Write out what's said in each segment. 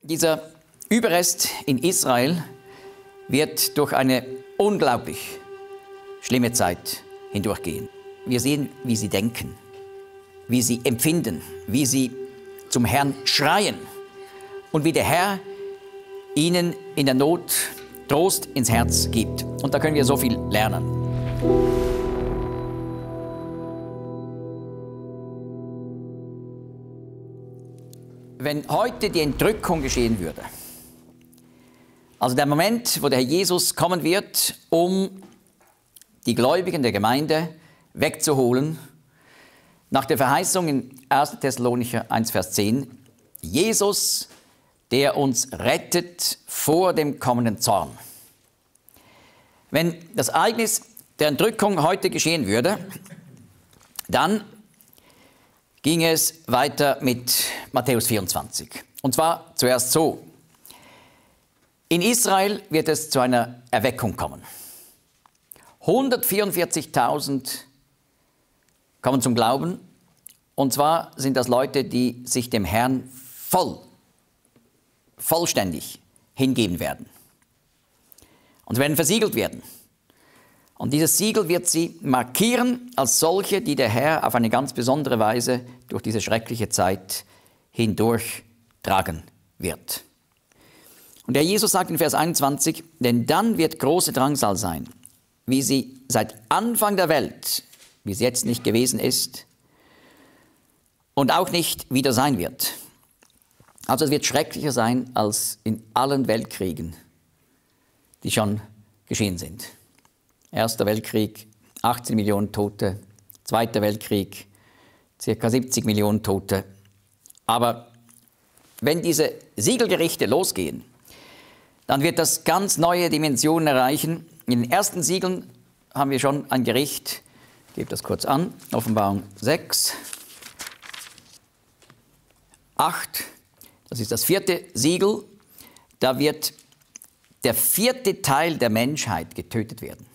Dieser Überrest in Israel wird durch eine unglaublich schlimme Zeit hindurchgehen. Wir sehen, wie sie denken, wie sie empfinden, wie sie zum Herrn schreien und wie der Herr ihnen in der Not Trost ins Herz gibt. Und da können wir so viel lernen. Wenn heute die Entrückung geschehen würde, also der Moment, wo der Herr Jesus kommen wird, um die Gläubigen der Gemeinde wegzuholen, nach der Verheißung in 1. Thessalonicher 1, Vers 10, Jesus, der uns rettet vor dem kommenden Zorn. Wenn das Ereignis der Entrückung heute geschehen würde, dann ging es weiter mit Matthäus 24. Und zwar zuerst so: In Israel wird es zu einer Erweckung kommen. 144.000 kommen zum Glauben. Und zwar sind das Leute, die sich dem Herrn vollständig hingeben werden. Und sie werden versiegelt werden. Und dieses Siegel wird sie markieren als solche, die der Herr auf eine ganz besondere Weise durch diese schreckliche Zeit hindurch tragen wird. Und der Jesus sagt in Vers 21, denn dann wird große Drangsal sein, wie sie seit Anfang der Welt, wie es jetzt nicht gewesen ist und auch nicht wieder sein wird. Also es wird schrecklicher sein als in allen Weltkriegen, die schon geschehen sind. Erster Weltkrieg, 18 Millionen Tote. Zweiter Weltkrieg, ca. 70 Millionen Tote. Aber wenn diese Siegelgerichte losgehen, dann wird das ganz neue Dimensionen erreichen. In den ersten Siegeln haben wir schon ein Gericht, ich gebe das kurz an, Offenbarung 6, 8, das ist das 4. Siegel, da wird der 4. Teil der Menschheit getötet werden.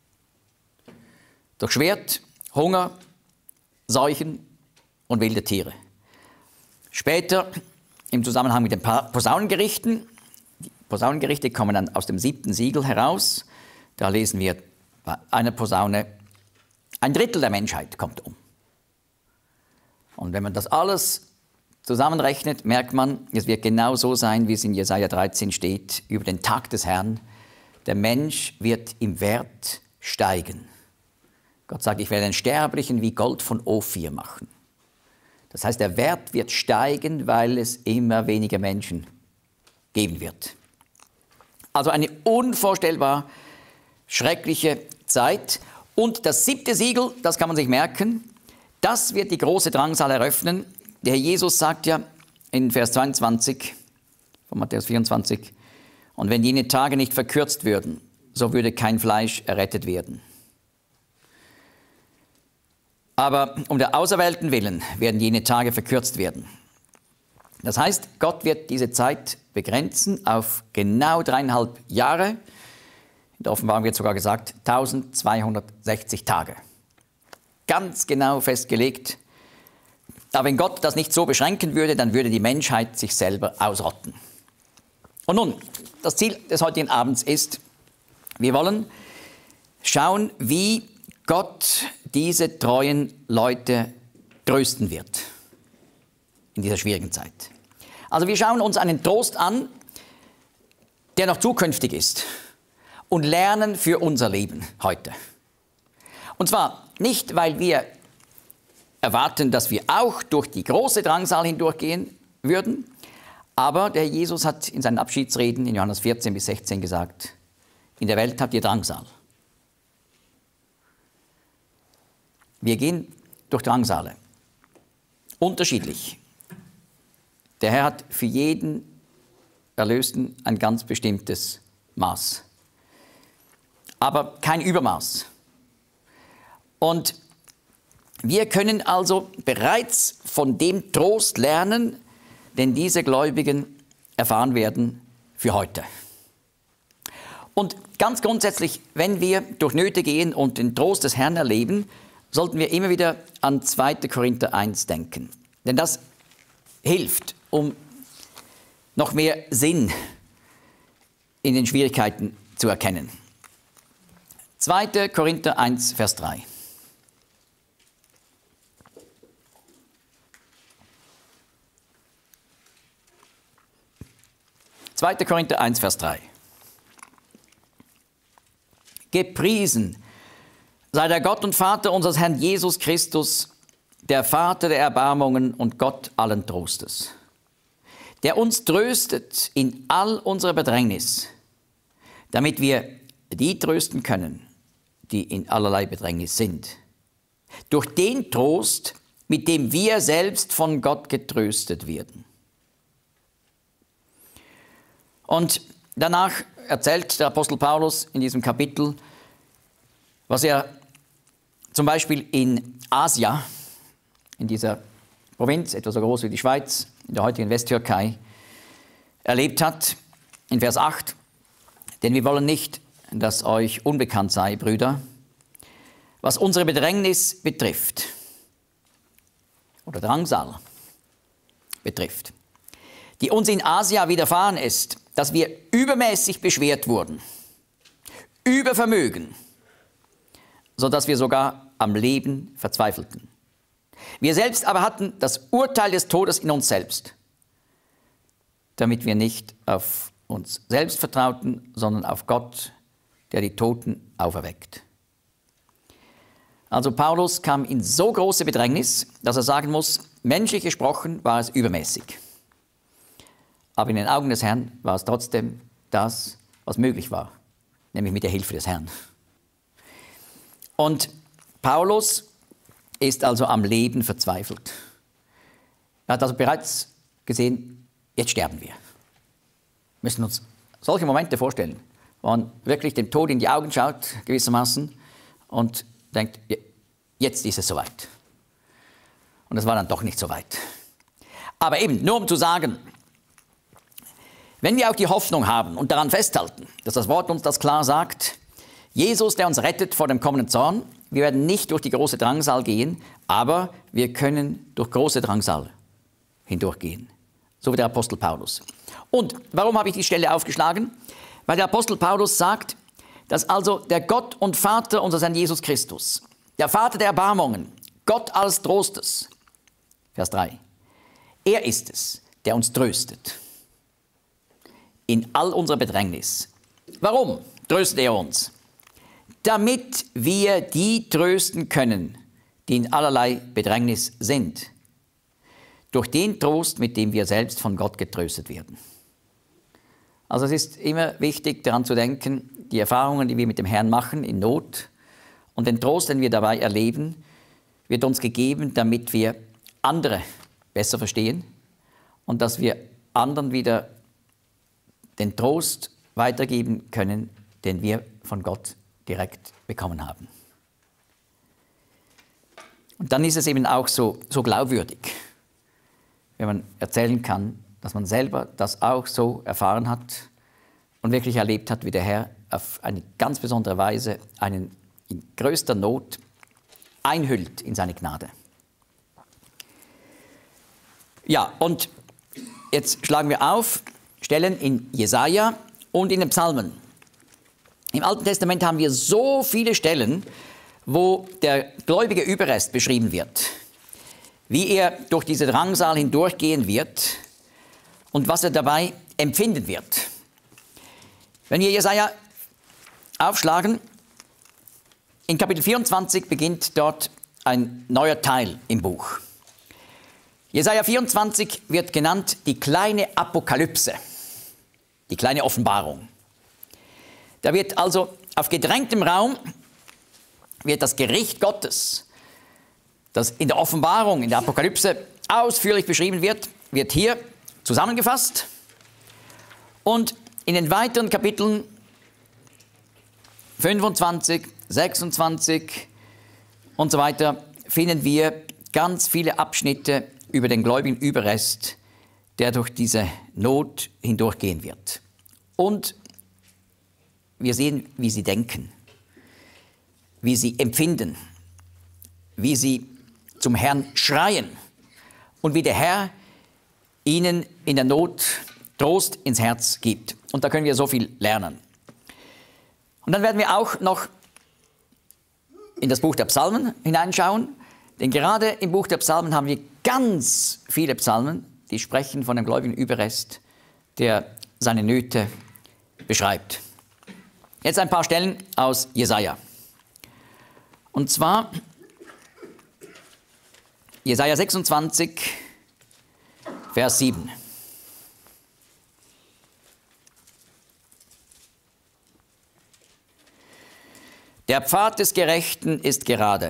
Durch Schwert, Hunger, Seuchen und wilde Tiere. Später im Zusammenhang mit den Posaunengerichten, die Posaunengerichte kommen dann aus dem 7. Siegel heraus, da lesen wir bei einer Posaune, 1/3 der Menschheit kommt um. Und wenn man das alles zusammenrechnet, merkt man, es wird genau so sein, wie es in Jesaja 13 steht, über den Tag des Herrn. Der Mensch wird im Wert steigen. Gott sagt, ich werde den Sterblichen wie Gold von Ophir machen. Das heißt, der Wert wird steigen, weil es immer weniger Menschen geben wird. Also eine unvorstellbar schreckliche Zeit. Und das 7. Siegel, das kann man sich merken, das wird die große Drangsal eröffnen. Der Herr Jesus sagt ja in Vers 22 von Matthäus 24, und wenn jene Tage nicht verkürzt würden, so würde kein Fleisch errettet werden. Aber um der Auserwählten willen werden jene Tage verkürzt werden. Das heißt, Gott wird diese Zeit begrenzen auf genau 3,5 Jahre. In der Offenbarung wird sogar gesagt, 1260 Tage. Ganz genau festgelegt. Aber wenn Gott das nicht so beschränken würde, dann würde die Menschheit sich selber ausrotten. Und nun, das Ziel des heutigen Abends ist, wir wollen schauen, wie Gott diese treuen Leute trösten wird in dieser schwierigen Zeit. Also wir schauen uns einen Trost an, der noch zukünftig ist, und lernen für unser Leben heute. Und zwar nicht, weil wir erwarten, dass wir auch durch die große Drangsal hindurchgehen würden, aber der Jesus hat in seinen Abschiedsreden in Johannes 14 bis 16 gesagt, in der Welt habt ihr Drangsal. Wir gehen durch Drangsale, unterschiedlich. Der Herr hat für jeden Erlösten ein ganz bestimmtes Maß, aber kein Übermaß. Und wir können also bereits von dem Trost lernen, den diese Gläubigen erfahren werden für heute. Und ganz grundsätzlich, wenn wir durch Nöte gehen und den Trost des Herrn erleben, sollten wir immer wieder an 2. Korinther 1 denken. Denn das hilft, um noch mehr Sinn in den Schwierigkeiten zu erkennen. 2. Korinther 1, Vers 3. 2. Korinther 1, Vers 3. Gepriesen sei der Gott und Vater unseres Herrn Jesus Christus, der Vater der Erbarmungen und Gott allen Trostes, der uns tröstet in all unserer Bedrängnis, damit wir die trösten können, die in allerlei Bedrängnis sind, durch den Trost, mit dem wir selbst von Gott getröstet werden. Und danach erzählt der Apostel Paulus in diesem Kapitel, was er zum Beispiel in Asia, in dieser Provinz, etwa so groß wie die Schweiz, in der heutigen Westtürkei, erlebt hat, in Vers 8. Denn wir wollen nicht, dass euch unbekannt sei, Brüder, was unsere Bedrängnis betrifft, oder Drangsal betrifft, die uns in Asia widerfahren ist, dass wir übermäßig beschwert wurden, über Vermögen, sodass wir sogar am Leben verzweifelten. Wir selbst aber hatten das Urteil des Todes in uns selbst, damit wir nicht auf uns selbst vertrauten, sondern auf Gott, der die Toten auferweckt. Also Paulus kam in so große Bedrängnis, dass er sagen muss, menschlich gesprochen war es übermäßig. Aber in den Augen des Herrn war es trotzdem das, was möglich war, nämlich mit der Hilfe des Herrn. Und Paulus ist also am Leben verzweifelt. Er hat also bereits gesehen, jetzt sterben wir. Wir müssen uns solche Momente vorstellen, wo man wirklich dem Tod in die Augen schaut, gewissermaßen, und denkt, jetzt ist es soweit. Und es war dann doch nicht so weit. Aber eben, nur um zu sagen, wenn wir auch die Hoffnung haben und daran festhalten, dass das Wort uns das klar sagt, Jesus, der uns rettet vor dem kommenden Zorn, wir werden nicht durch die große Drangsal gehen, aber wir können durch große Drangsal hindurchgehen. So wie der Apostel Paulus. Und warum habe ich die Stelle aufgeschlagen? Weil der Apostel Paulus sagt, dass also der Gott und Vater unseres Herrn Jesus Christus, der Vater der Erbarmungen, Gott alles Trostes, Vers 3, er ist es, der uns tröstet in all unserer Bedrängnis. Warum tröstet er uns? Damit wir die trösten können, die in allerlei Bedrängnis sind, durch den Trost, mit dem wir selbst von Gott getröstet werden. Also es ist immer wichtig, daran zu denken, die Erfahrungen, die wir mit dem Herrn machen in Not und den Trost, den wir dabei erleben, wird uns gegeben, damit wir andere besser verstehen und dass wir anderen wieder den Trost weitergeben können, den wir von Gott direkt bekommen haben. Und dann ist es eben auch so glaubwürdig, wenn man erzählen kann, dass man selber das auch so erfahren hat und wirklich erlebt hat, wie der Herr auf eine ganz besondere Weise einen in größter Not einhüllt in seine Gnade. Ja, und jetzt schlagen wir auf Stellen in Jesaja und in den Psalmen. Im Alten Testament haben wir so viele Stellen, wo der gläubige Überrest beschrieben wird, wie er durch diese Drangsal hindurchgehen wird und was er dabei empfinden wird. Wenn wir Jesaja aufschlagen, in Kapitel 24 beginnt dort ein neuer Teil im Buch. Jesaja 24 wird genannt die kleine Apokalypse, die kleine Offenbarung. Da wird also auf gedrängtem Raum wird das Gericht Gottes, das in der Offenbarung, in der Apokalypse ausführlich beschrieben wird, wird hier zusammengefasst. Und in den weiteren Kapiteln 25, 26 und so weiter finden wir ganz viele Abschnitte über den gläubigen Überrest, der durch diese Not hindurchgehen wird. Und wir sehen, wie sie denken, wie sie empfinden, wie sie zum Herrn schreien und wie der Herr ihnen in der Not Trost ins Herz gibt. Und da können wir so viel lernen. Und dann werden wir auch noch in das Buch der Psalmen hineinschauen, denn gerade im Buch der Psalmen haben wir ganz viele Psalmen, die sprechen von einem gläubigen Überrest, der seine Nöte beschreibt. Jetzt ein paar Stellen aus Jesaja. Und zwar Jesaja 26, Vers 7. Der Pfad des Gerechten ist gerade.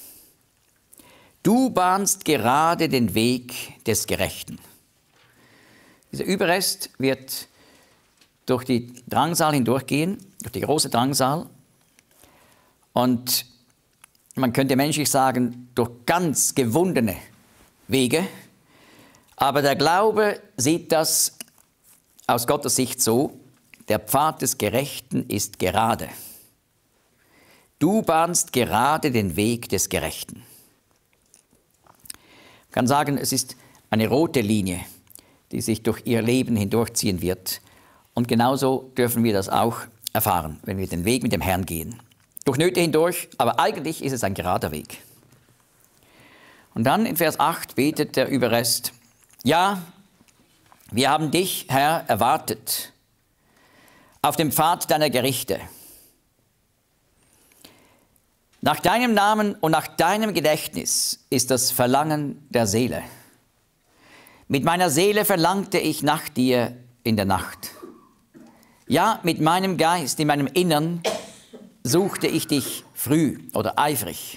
Du bahnst gerade den Weg des Gerechten. Dieser Überrest wird durch die Drangsal hindurchgehen, durch die große Drangsal. Und man könnte menschlich sagen, durch ganz gewundene Wege. Aber der Glaube sieht das aus Gottes Sicht so, der Pfad des Gerechten ist gerade. Du bahnst gerade den Weg des Gerechten. Man kann sagen, es ist eine rote Linie, die sich durch ihr Leben hindurchziehen wird. Und genauso dürfen wir das auch erfahren, wenn wir den Weg mit dem Herrn gehen. Durch Nöte hindurch, aber eigentlich ist es ein gerader Weg. Und dann in Vers 8 betet der Überrest, ja, wir haben dich, Herr, erwartet, auf dem Pfad deiner Gerichte. Nach deinem Namen und nach deinem Gedächtnis ist das Verlangen der Seele. Mit meiner Seele verlangte ich nach dir in der Nacht. Ja, mit meinem Geist, in meinem Innern suchte ich dich früh oder eifrig.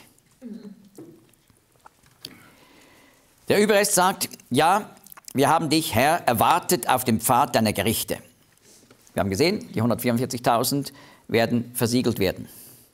Der Überrest sagt, ja, wir haben dich, Herr, erwartet auf dem Pfad deiner Gerichte. Wir haben gesehen, die 144.000 werden versiegelt werden.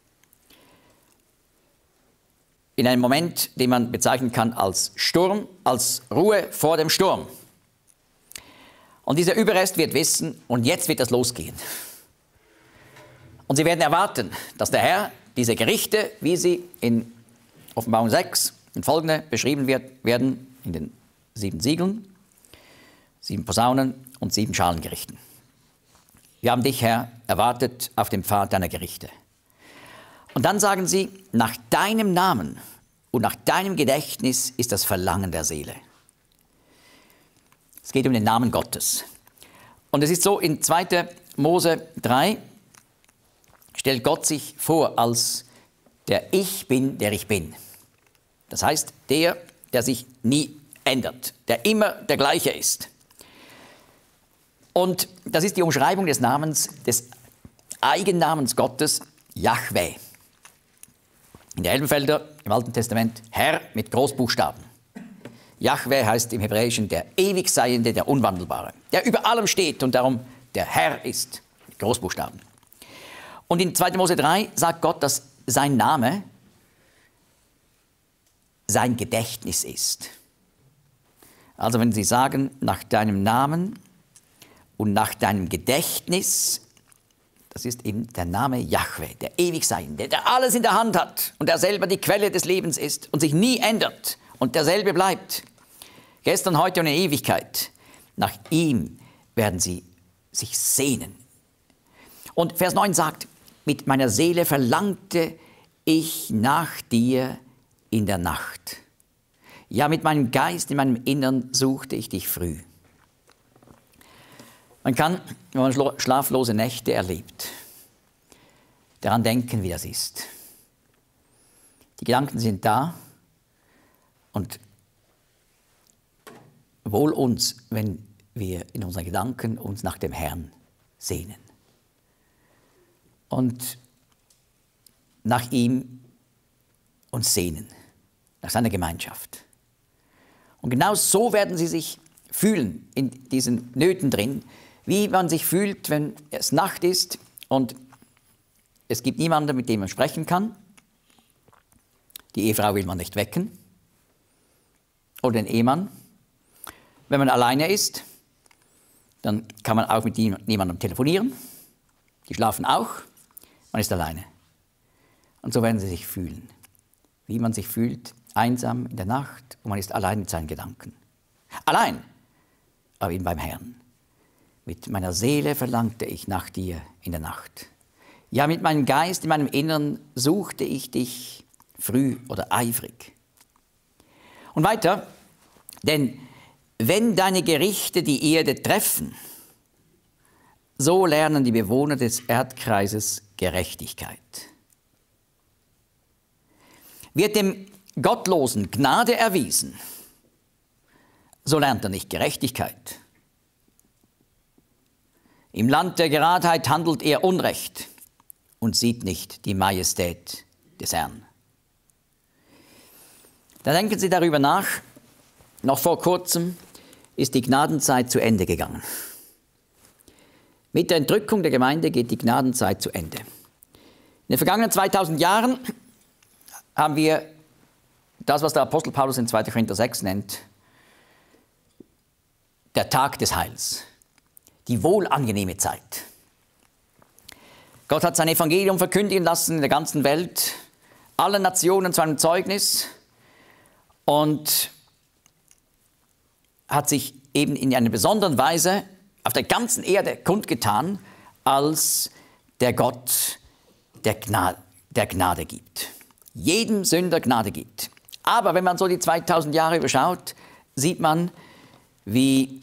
In einem Moment, den man bezeichnen kann als Sturm, als Ruhe vor dem Sturm. Und dieser Überrest wird wissen, und jetzt wird das losgehen. Und sie werden erwarten, dass der Herr diese Gerichte, wie sie in Offenbarung 6 und folgende beschrieben werden, in den 7 Siegeln, 7 Posaunen und 7 Schalengerichten. Wir haben dich, Herr, erwartet auf dem Pfad deiner Gerichte. Und dann sagen sie, nach deinem Namen und nach deinem Gedächtnis ist das Verlangen der Seele. Es geht um den Namen Gottes. Und es ist so, in 2. Mose 3 stellt Gott sich vor als der Ich Bin, der ich bin. Das heißt, der sich nie ändert, der immer der gleiche ist. Und das ist die Umschreibung des Namens, des Eigennamens Gottes, Jahwe. In der Elbenfelder, im Alten Testament, Herr mit Großbuchstaben. Jahwe heißt im Hebräischen der Ewigseiende, der Unwandelbare, der über allem steht und darum der Herr ist, mit Großbuchstaben. Und in 2. Mose 3 sagt Gott, dass sein Name sein Gedächtnis ist. Also wenn Sie sagen, nach deinem Namen und nach deinem Gedächtnis, das ist eben der Name Jahwe, der Ewigseiende, der alles in der Hand hat und der selber die Quelle des Lebens ist und sich nie ändert und derselbe bleibt. Gestern, heute und in Ewigkeit. Nach ihm werden sie sich sehnen. Und Vers 9 sagt, mit meiner Seele verlangte ich nach dir in der Nacht. Ja, mit meinem Geist, in meinem Innern suchte ich dich früh. Man kann, wenn man schlaflose Nächte erlebt, daran denken, wie das ist. Die Gedanken sind da und wohl uns, wenn wir in unseren Gedanken uns nach dem Herrn sehnen. Und nach ihm uns sehnen, nach seiner Gemeinschaft. Und genau so werden sie sich fühlen in diesen Nöten drin, wie man sich fühlt, wenn es Nacht ist und es gibt niemanden, mit dem man sprechen kann. Die Ehefrau will man nicht wecken oder den Ehemann. Wenn man alleine ist, dann kann man auch mit niemandem telefonieren. Die schlafen auch, man ist alleine. Und so werden sie sich fühlen, wie man sich fühlt, einsam in der Nacht und man ist allein mit seinen Gedanken. Allein, aber eben beim Herrn. Mit meiner Seele verlangte ich nach dir in der Nacht. Ja, mit meinem Geist, in meinem Innern suchte ich dich früh oder eifrig. Und weiter, denn wenn deine Gerichte die Erde treffen, so lernen die Bewohner des Erdkreises Gerechtigkeit. Wird dem Gottlosen Gnade erwiesen, so lernt er nicht Gerechtigkeit. Im Land der Geradheit handelt er Unrecht und sieht nicht die Majestät des Herrn. Da denken Sie darüber nach, noch vor kurzem ist die Gnadenzeit zu Ende gegangen. Mit der Entrückung der Gemeinde geht die Gnadenzeit zu Ende. In den vergangenen 2000 Jahren haben wir das, was der Apostel Paulus in 2. Korinther 6 nennt, der Tag des Heils, die wohlangenehme Zeit. Gott hat sein Evangelium verkündigen lassen in der ganzen Welt, allen Nationen zu einem Zeugnis und hat sich eben in einer besonderen Weise auf der ganzen Erde kundgetan, als der Gott der Gnade gibt. Jedem Sünder Gnade gibt. Aber wenn man so die 2000 Jahre überschaut, sieht man, wie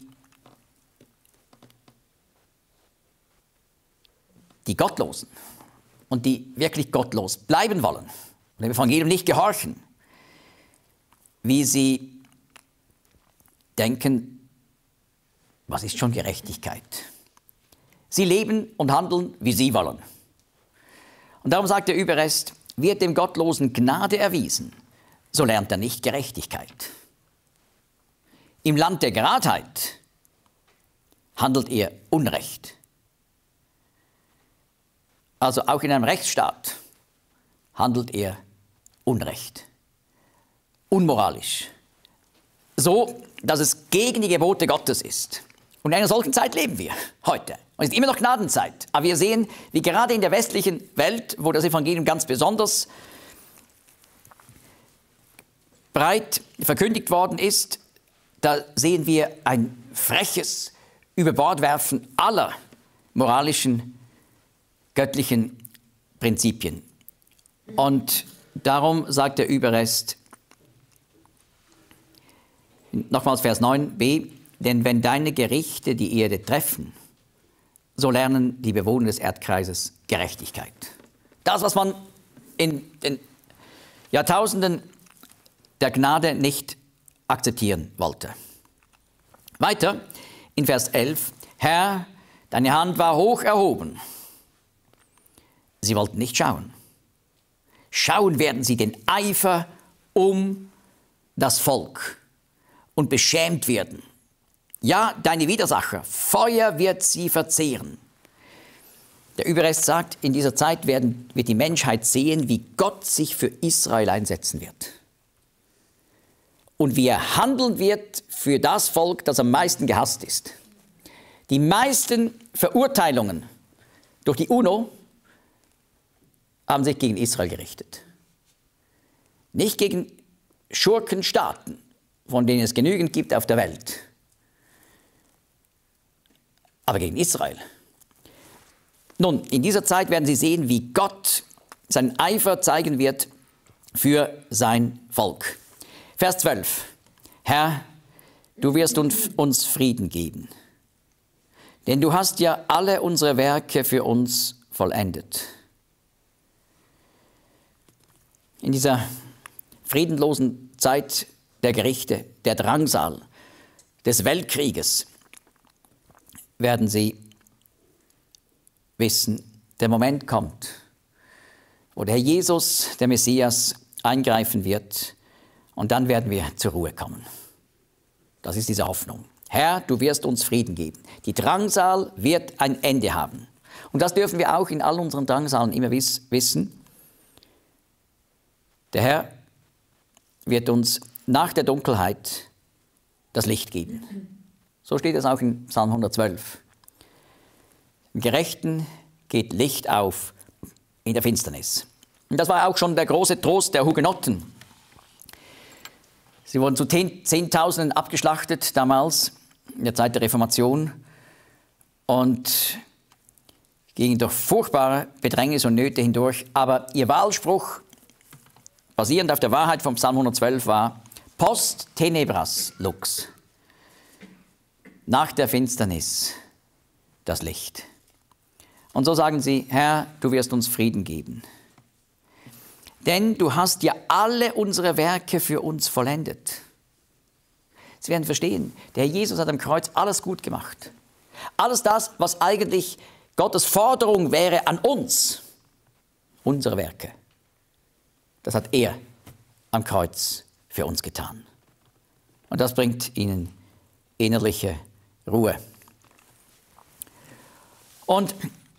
die Gottlosen und die wirklich gottlos bleiben wollen und dem Evangelium nicht gehorchen, wie sie denken, was ist schon Gerechtigkeit? Sie leben und handeln, wie sie wollen. Und darum sagt der Überrest, wird dem Gottlosen Gnade erwiesen, so lernt er nicht Gerechtigkeit. Im Land der Geradheit handelt er Unrecht. Also auch in einem Rechtsstaat handelt er Unrecht. Unmoralisch. So, dass es gegen die Gebote Gottes ist. Und in einer solchen Zeit leben wir heute. Und es ist immer noch Gnadenzeit. Aber wir sehen, wie gerade in der westlichen Welt, wo das Evangelium ganz besonders breit verkündigt worden ist, da sehen wir ein freches Überbordwerfen aller moralischen, göttlichen Prinzipien. Und darum sagt der Überrest, nochmals Vers 9b, denn wenn deine Gerichte die Erde treffen, so lernen die Bewohner des Erdkreises Gerechtigkeit. Das, was man in den Jahrtausenden der Gnade nicht akzeptieren wollte. Weiter in Vers 11, Herr, deine Hand war hoch erhoben. Sie wollten nicht schauen. Schauen werden sie den Eifer um das Volk und beschämt werden. Ja, deine Widersacher, Feuer wird sie verzehren. Der Überrest sagt, in dieser Zeit wird die Menschheit sehen, wie Gott sich für Israel einsetzen wird. Und wie er handeln wird für das Volk, das am meisten gehasst ist. Die meisten Verurteilungen durch die UNO haben sich gegen Israel gerichtet. Nicht gegen Schurkenstaaten, von denen es genügend gibt auf der Welt, aber gegen Israel. Nun, in dieser Zeit werden Sie sehen, wie Gott seinen Eifer zeigen wird für sein Volk. Vers 12. Herr, du wirst uns Frieden geben, denn du hast ja alle unsere Werke für uns vollendet. In dieser friedenlosen Zeit der Gerichte, der Drangsal, des Weltkrieges, werden Sie wissen, der Moment kommt, wo der Herr Jesus, der Messias, eingreifen wird und dann werden wir zur Ruhe kommen. Das ist diese Hoffnung. Herr, du wirst uns Frieden geben. Die Drangsal wird ein Ende haben. Und das dürfen wir auch in all unseren Drangsalen immer wissen. Der Herr wird uns nach der Dunkelheit das Licht geben. So steht es auch in Psalm 112. Im Gerechten geht Licht auf in der Finsternis. Und das war auch schon der große Trost der Hugenotten. Sie wurden zu Zehntausenden abgeschlachtet damals, in der Zeit der Reformation. und gingen durch furchtbare Bedrängnis und Nöte hindurch. Aber ihr Wahlspruch, basierend auf der Wahrheit vom Psalm 112, war Post tenebras lux. Nach der Finsternis das Licht. Und so sagen sie, Herr, du wirst uns Frieden geben. Denn du hast ja alle unsere Werke für uns vollendet. Sie werden verstehen, der Herr Jesus hat am Kreuz alles gut gemacht. Alles das, was eigentlich Gottes Forderung wäre an uns, unsere Werke, das hat er am Kreuz für uns getan. Und das bringt ihnen innerliche Ruhe. Und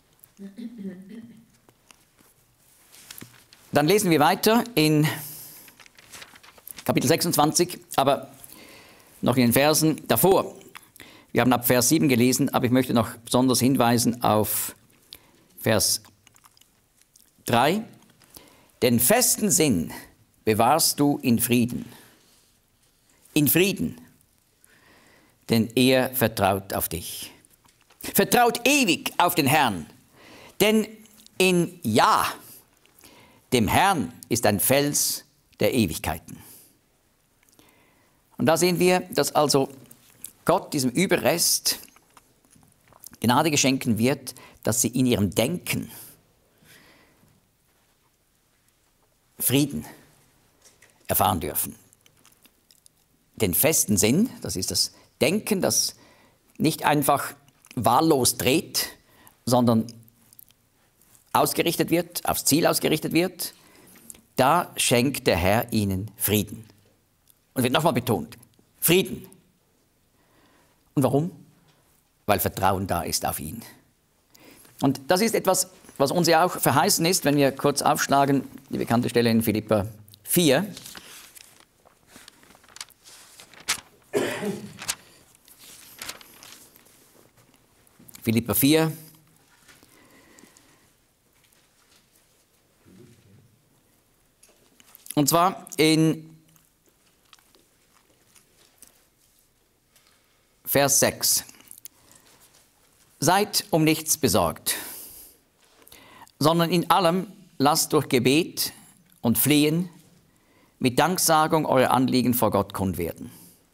dann lesen wir weiter in Kapitel 26, aber noch in den Versen davor. Wir haben ab Vers 7 gelesen, aber ich möchte noch besonders hinweisen auf Vers 3. Den festen Sinn bewahrst du in Frieden. In Frieden, denn er vertraut auf dich. Vertraut ewig auf den Herrn, denn in Ja, dem Herrn ist ein Fels der Ewigkeiten. Und da sehen wir, dass also Gott diesem Überrest Gnade geschenken wird, dass sie in ihrem Denken Frieden erfahren dürfen. Den festen Sinn, das ist das Denken, das nicht einfach wahllos dreht, sondern ausgerichtet wird, aufs Ziel ausgerichtet wird, da schenkt der Herr ihnen Frieden. Und wird nochmal betont, Frieden. Und warum? Weil Vertrauen da ist auf ihn. Und das ist etwas, was uns ja auch verheißen ist, wenn wir kurz aufschlagen, die bekannte Stelle in Philipper 4. Philipper 4. Und zwar in Vers 6. Seid um nichts besorgt, sondern in allem lasst durch Gebet und Flehen mit Danksagung eure Anliegen vor Gott kund werden.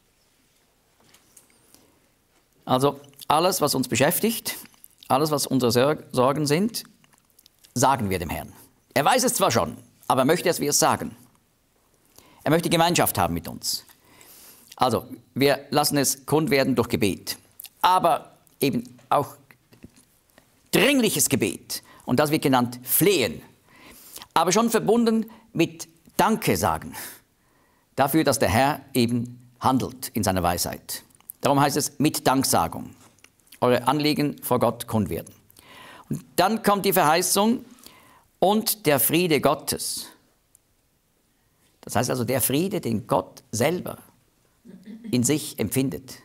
Also alles, was uns beschäftigt, alles, was unsere Sorgen sind, sagen wir dem Herrn. Er weiß es zwar schon, aber er möchte, dass wir es sagen. Er möchte Gemeinschaft haben mit uns. Also, wir lassen es kund werden durch Gebet. Aber eben auch dringliches Gebet. Und das wird genannt Flehen. Aber schon verbunden mit Danke sagen. Dafür, dass der Herr eben handelt in seiner Weisheit. Darum heißt es mit Danksagung. Eure Anliegen vor Gott kund werden. Und dann kommt die Verheißung und der Friede Gottes. Das heißt also der Friede, den Gott selber in sich empfindet.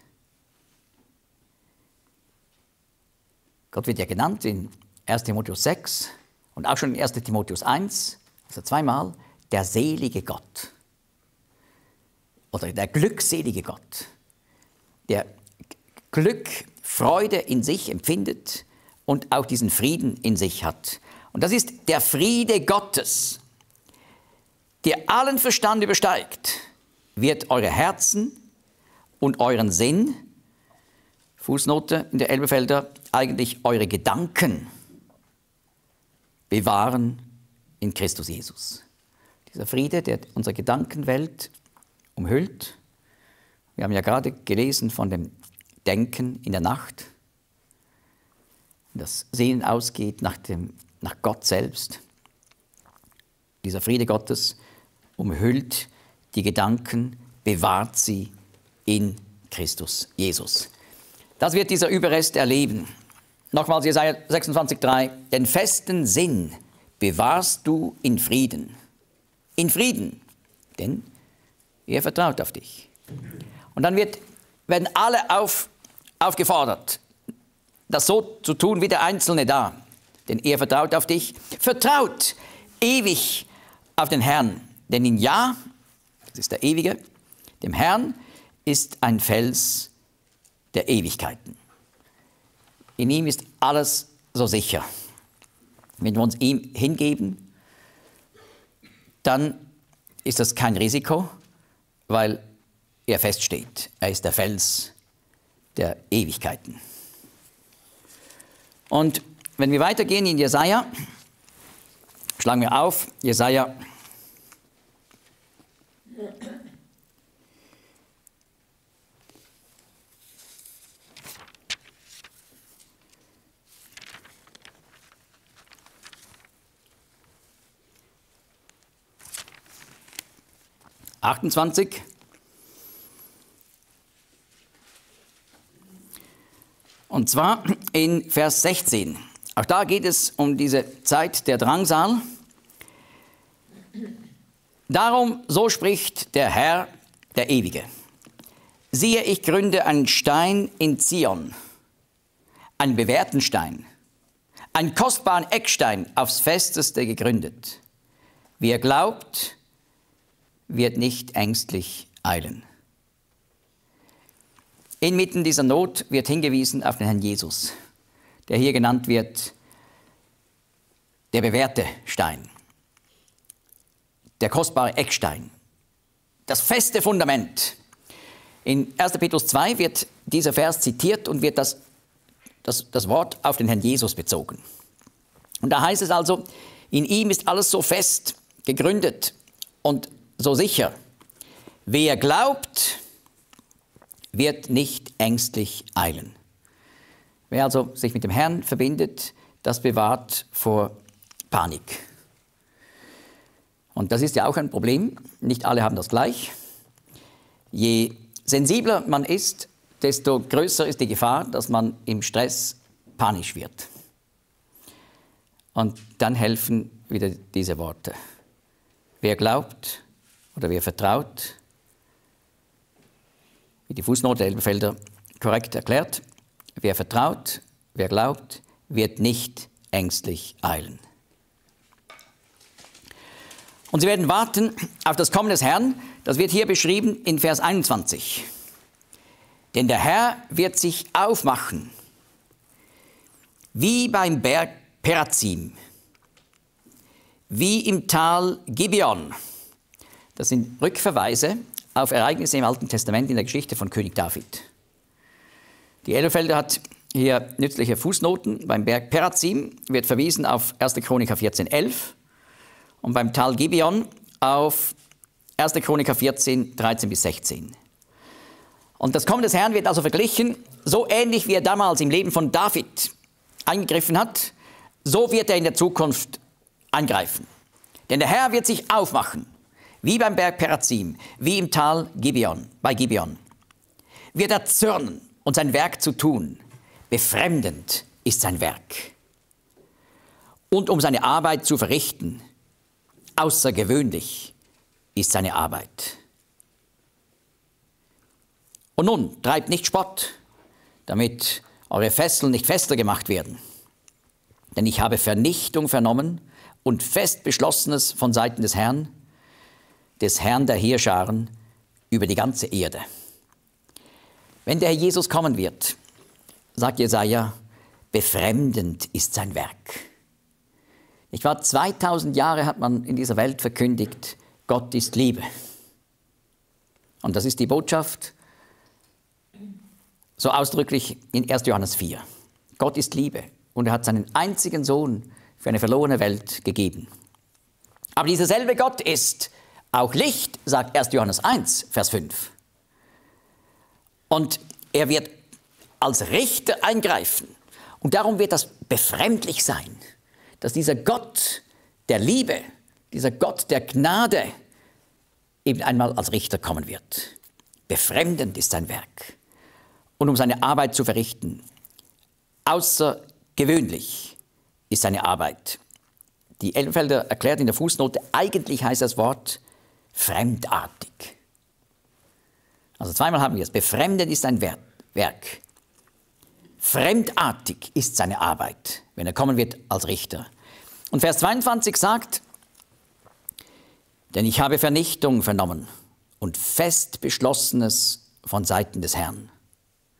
Gott wird ja genannt in 1. Timotheus 6 und auch schon in 1. Timotheus 1, also zweimal, der selige Gott oder der glückselige Gott, der Glück, Freude in sich empfindet und auch diesen Frieden in sich hat. Und das ist der Friede Gottes, der allen Verstand übersteigt, wird eure Herzen und euren Sinn, Fußnote in der Elberfelder, eigentlich eure Gedanken bewahren in Christus Jesus. Dieser Friede, der unsere Gedankenwelt umhüllt. Wir haben ja gerade gelesen von dem Denken in der Nacht, das Sehnen ausgeht nach Gott selbst. Dieser Friede Gottes umhüllt die Gedanken, bewahrt sie in Christus Jesus. Das wird dieser Überrest erleben. Nochmals Jesaja 26,3. Den festen Sinn bewahrst du in Frieden. In Frieden, denn er vertraut auf dich. Und dann werden alle aufgefordert, das so zu tun wie der Einzelne da. Denn er vertraut auf dich. Vertraut ewig auf den Herrn. Denn in Ja, das ist der Ewige, dem Herrn ist ein Fels der Ewigkeiten. in ihm ist alles so sicher. Wenn wir uns ihm hingeben, dann ist das kein Risiko, weil er feststeht. Er ist der Fels der Ewigkeiten. Und wenn wir weitergehen in Jesaja, schlagen wir auf, Jesaja 28. Und zwar in Vers 16. Auch da geht es um diese Zeit der Drangsal. Darum, so spricht der Herr, der Ewige. Siehe, ich gründe einen Stein in Zion, einen bewährten Stein, einen kostbaren Eckstein aufs Festeste gegründet. Wer glaubt, wird nicht ängstlich eilen. Inmitten dieser Not wird hingewiesen auf den Herrn Jesus, der hier genannt wird, der bewährte Stein, der kostbare Eckstein, das feste Fundament. In 1. Petrus 2 wird dieser Vers zitiert und wird das Wort auf den Herrn Jesus bezogen. Und da heißt es also, in ihm ist alles so fest gegründet und so sicher. Wer glaubt, wird nicht ängstlich eilen. Wer also sich mit dem Herrn verbindet, das bewahrt vor Panik. Und das ist ja auch ein Problem. Nicht alle haben das gleich. Je sensibler man ist, desto größer ist die Gefahr, dass man im Stress panisch wird. Und dann helfen wieder diese Worte. Wer glaubt oder wer vertraut, wie die Fußnote Elberfelder korrekt erklärt, wer vertraut, wer glaubt, wird nicht ängstlich eilen. Und sie werden warten auf das Kommen des Herrn. Das wird hier beschrieben in Vers 21. Denn der Herr wird sich aufmachen, wie beim Berg Perazim, wie im Tal Gibeon. Das sind Rückverweise auf Ereignisse im Alten Testament in der Geschichte von König David. Die Elberfelder hat hier nützliche Fußnoten. Beim Berg Perazim wird verwiesen auf 1. Chroniker 14,11 und beim Tal Gibeon auf 1. Chroniker 14, 13 bis 16. Und das Kommen des Herrn wird also verglichen, so ähnlich wie er damals im Leben von David eingegriffen hat, so wird er in der Zukunft angreifen. Denn der Herr wird sich aufmachen, wie beim Berg Perazim, wie im Tal Gibeon, bei Gibeon. Wird er zürnen und sein Werk zu tun. Befremdend ist sein Werk. Und um seine Arbeit zu verrichten, außergewöhnlich ist seine Arbeit. Und nun, treibt nicht Spott, damit eure Fesseln nicht fester gemacht werden. Denn ich habe Vernichtung vernommen und fest Beschlossenes von Seiten des Herrn der Heerscharen, über die ganze Erde. Wenn der Herr Jesus kommen wird, sagt Jesaja, befremdend ist sein Werk. Ich war 2000 Jahre hat man in dieser Welt verkündigt, Gott ist Liebe. Und das ist die Botschaft, so ausdrücklich in 1. Johannes 4. Gott ist Liebe und er hat seinen einzigen Sohn für eine verlorene Welt gegeben. Aber dieser selbe Gott ist auch Licht, sagt 1. Johannes 1, Vers 5. Und er wird als Richter eingreifen. Und darum wird das befremdlich sein, dass dieser Gott der Liebe, dieser Gott der Gnade eben einmal als Richter kommen wird. Befremdend ist sein Werk. Und um seine Arbeit zu verrichten, außergewöhnlich ist seine Arbeit. Die Elberfelder erklärt in der Fußnote, eigentlich heißt das Wort fremdartig. Also zweimal haben wir es. Befremdend ist sein Werk. Fremdartig ist seine Arbeit, wenn er kommen wird als Richter. Und Vers 22 sagt, denn ich habe Vernichtung vernommen und fest Beschlossenes von Seiten des Herrn.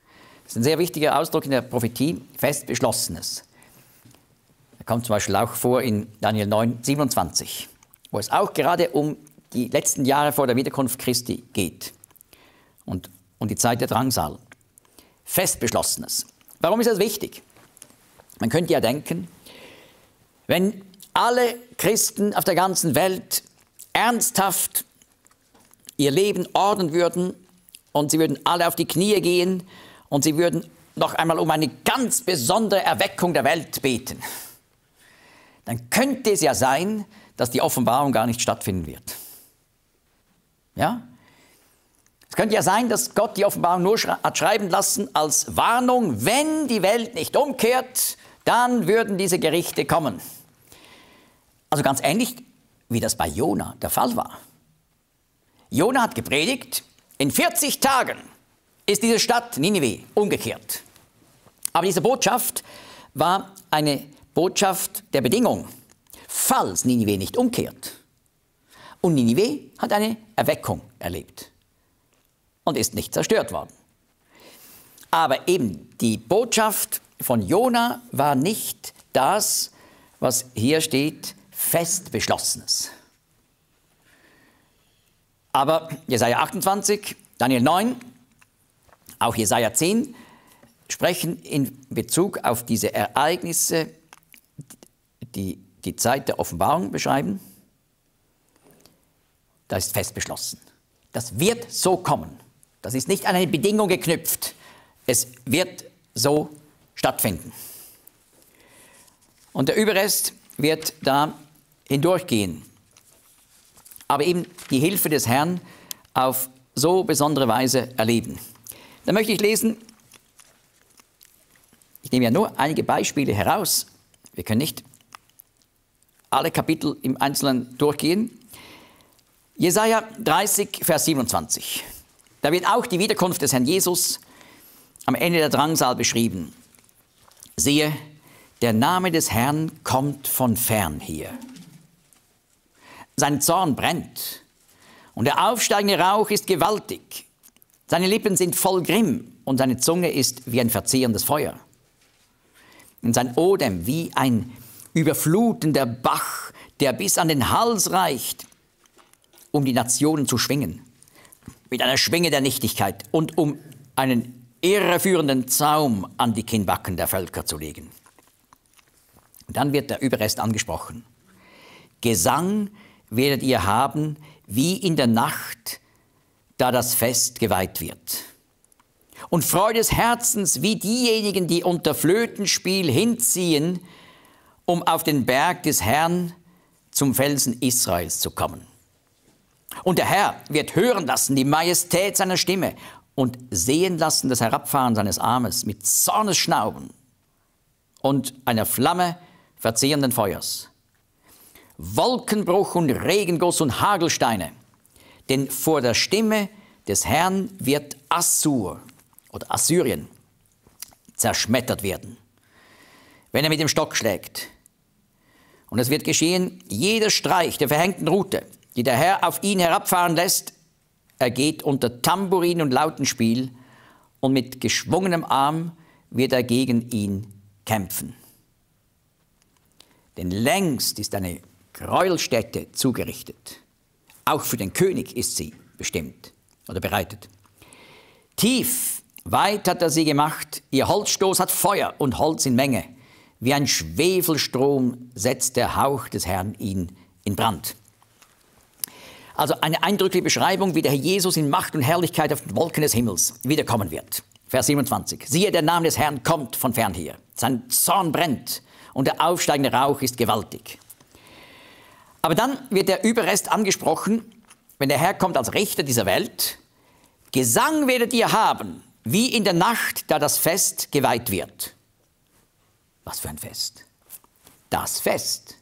Das ist ein sehr wichtiger Ausdruck in der Prophetie, fest Beschlossenes. Er kommt zum Beispiel auch vor in Daniel 9, 27, wo es auch gerade um die letzten Jahre vor der Wiederkunft Christi geht und die Zeit der Drangsal. Fest Beschlossenes. Warum ist das wichtig? Man könnte ja denken, wenn alle Christen auf der ganzen Welt ernsthaft ihr Leben ordnen würden und sie würden alle auf die Knie gehen und sie würden noch einmal um eine ganz besondere Erweckung der Welt beten, dann könnte es ja sein, dass die Offenbarung gar nicht stattfinden wird. Ja? Es könnte ja sein, dass Gott die Offenbarung nur hat schreiben lassen als Warnung, wenn die Welt nicht umkehrt, dann würden diese Gerichte kommen. Also ganz ähnlich, wie das bei Jona der Fall war. Jona hat gepredigt, in 40 Tagen ist diese Stadt Ninive umgekehrt. Aber diese Botschaft war eine Botschaft der Bedingung, falls Ninive nicht umkehrt. Und Ninive hat eine Erweckung erlebt und ist nicht zerstört worden. Aber eben die Botschaft von Jona war nicht das, was hier steht, fest Beschlossenes. Aber Jesaja 28, Daniel 9, auch Jesaja 10 sprechen in Bezug auf diese Ereignisse, die die Zeit der Offenbarung beschreiben. Da ist fest beschlossen. Das wird so kommen. Das ist nicht an eine Bedingung geknüpft. Es wird so stattfinden. Und der Überrest wird da hindurchgehen. Aber eben die Hilfe des Herrn auf so besondere Weise erleben. Da möchte ich lesen, ich nehme ja nur einige Beispiele heraus. Wir können nicht alle Kapitel im Einzelnen durchgehen. Jesaja 30, Vers 27. Da wird auch die Wiederkunft des Herrn Jesus am Ende der Drangsal beschrieben. Siehe, der Name des Herrn kommt von fern her. Sein Zorn brennt und der aufsteigende Rauch ist gewaltig. Seine Lippen sind voll Grimm und seine Zunge ist wie ein verzehrendes Feuer. Und sein Odem wie ein überflutender Bach, der bis an den Hals reicht, um die Nationen zu schwingen, mit einer Schwinge der Nichtigkeit und um einen irreführenden Zaum an die Kinnbacken der Völker zu legen. Und dann wird der Überrest angesprochen. Gesang werdet ihr haben, wie in der Nacht, da das Fest geweiht wird. Und Freude des Herzens, wie diejenigen, die unter Flötenspiel hinziehen, um auf den Berg des Herrn zum Felsen Israels zu kommen. Und der Herr wird hören lassen die Majestät seiner Stimme und sehen lassen das Herabfahren seines Armes mit Zornesschnauben und einer Flamme verzehrenden Feuers. Wolkenbruch und Regenguss und Hagelsteine, denn vor der Stimme des Herrn wird Assur oder Assyrien zerschmettert werden, wenn er mit dem Stock schlägt. Und es wird geschehen, jeder Streich der verhängten Rute, die der Herr auf ihn herabfahren lässt, ergeht unter Tambourin und Lautenspiel, und mit geschwungenem Arm wird er gegen ihn kämpfen. Denn längst ist eine Gräuelstätte zugerichtet. Auch für den König ist sie bestimmt oder bereitet. Tief, weit hat er sie gemacht, ihr Holzstoß hat Feuer und Holz in Menge. Wie ein Schwefelstrom setzt der Hauch des Herrn ihn in Brand. Also eine eindrückliche Beschreibung, wie der Herr Jesus in Macht und Herrlichkeit auf den Wolken des Himmels wiederkommen wird. Vers 27. Siehe, der Name des Herrn kommt von fern her. Sein Zorn brennt und der aufsteigende Rauch ist gewaltig. Aber dann wird der Überrest angesprochen, wenn der Herr kommt als Richter dieser Welt. Gesang werdet ihr haben, wie in der Nacht, da das Fest geweiht wird. Was für ein Fest? Das Fest.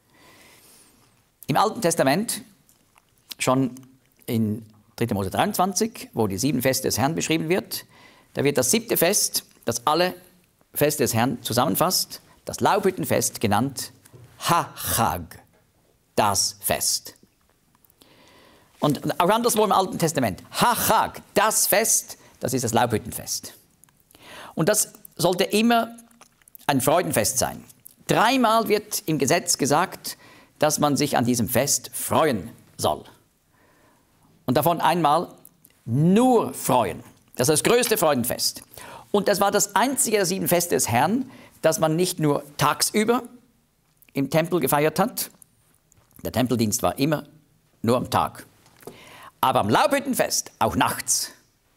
Im Alten Testament, schon in 3. Mose 23, wo die 7 Feste des Herrn beschrieben wird, da wird das 7. Fest, das alle Feste des Herrn zusammenfasst, das Laubhüttenfest genannt Ha-Chag, das Fest. Und auch anderswo im Alten Testament, Ha-Chag, das Fest, das ist das Laubhüttenfest. Und das sollte immer ein Freudenfest sein. 3-mal wird im Gesetz gesagt, dass man sich an diesem Fest freuen soll. Und davon einmal nur freuen. Das ist das größte Freudenfest. Und das war das einzige der 7 Feste des Herrn, das man nicht nur tagsüber im Tempel gefeiert hat. Der Tempeldienst war immer nur am Tag. Aber am Laubhüttenfest auch nachts.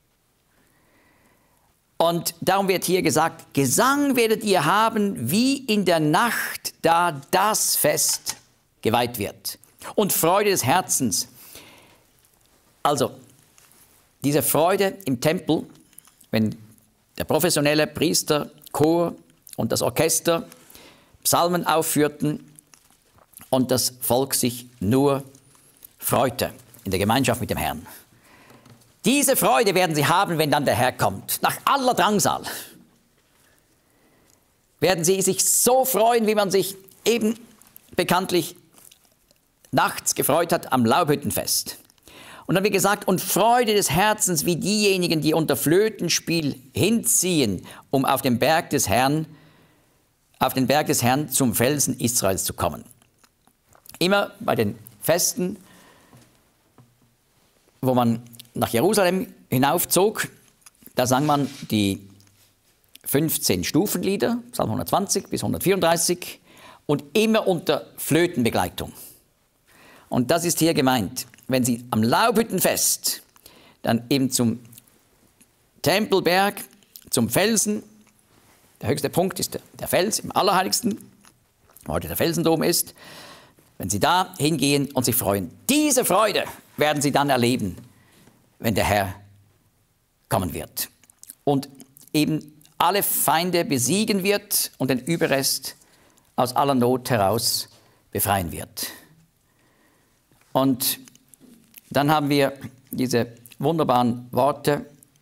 Und darum wird hier gesagt, Gesang werdet ihr haben, wie in der Nacht, da das Fest geweiht wird. Und Freude des Herzens. Also, diese Freude im Tempel, wenn der professionelle Priester, Chor und das Orchester Psalmen aufführten und das Volk sich nur freute in der Gemeinschaft mit dem Herrn. Diese Freude werden sie haben, wenn dann der Herr kommt. Nach aller Drangsal werden sie sich so freuen, wie man sich eben bekanntlich nachts gefreut hat am Laubhüttenfest. Und dann wird gesagt, und Freude des Herzens wie diejenigen, die unter Flötenspiel hinziehen, um auf den Berg des Herrn zum Felsen Israels zu kommen. Immer bei den Festen, wo man nach Jerusalem hinaufzog, da sang man die 15 Stufenlieder, Psalm 120 bis 134, und immer unter Flötenbegleitung. Und das ist hier gemeint. Wenn Sie am Laubhüttenfest dann eben zum Tempelberg, zum Felsen, der höchste Punkt ist der Fels im Allerheiligsten, wo heute der Felsendom ist, wenn Sie da hingehen und sich freuen, diese Freude werden Sie dann erleben, wenn der Herr kommen wird und eben alle Feinde besiegen wird und den Überrest aus aller Not heraus befreien wird. Und dann haben wir diese wunderbaren Worte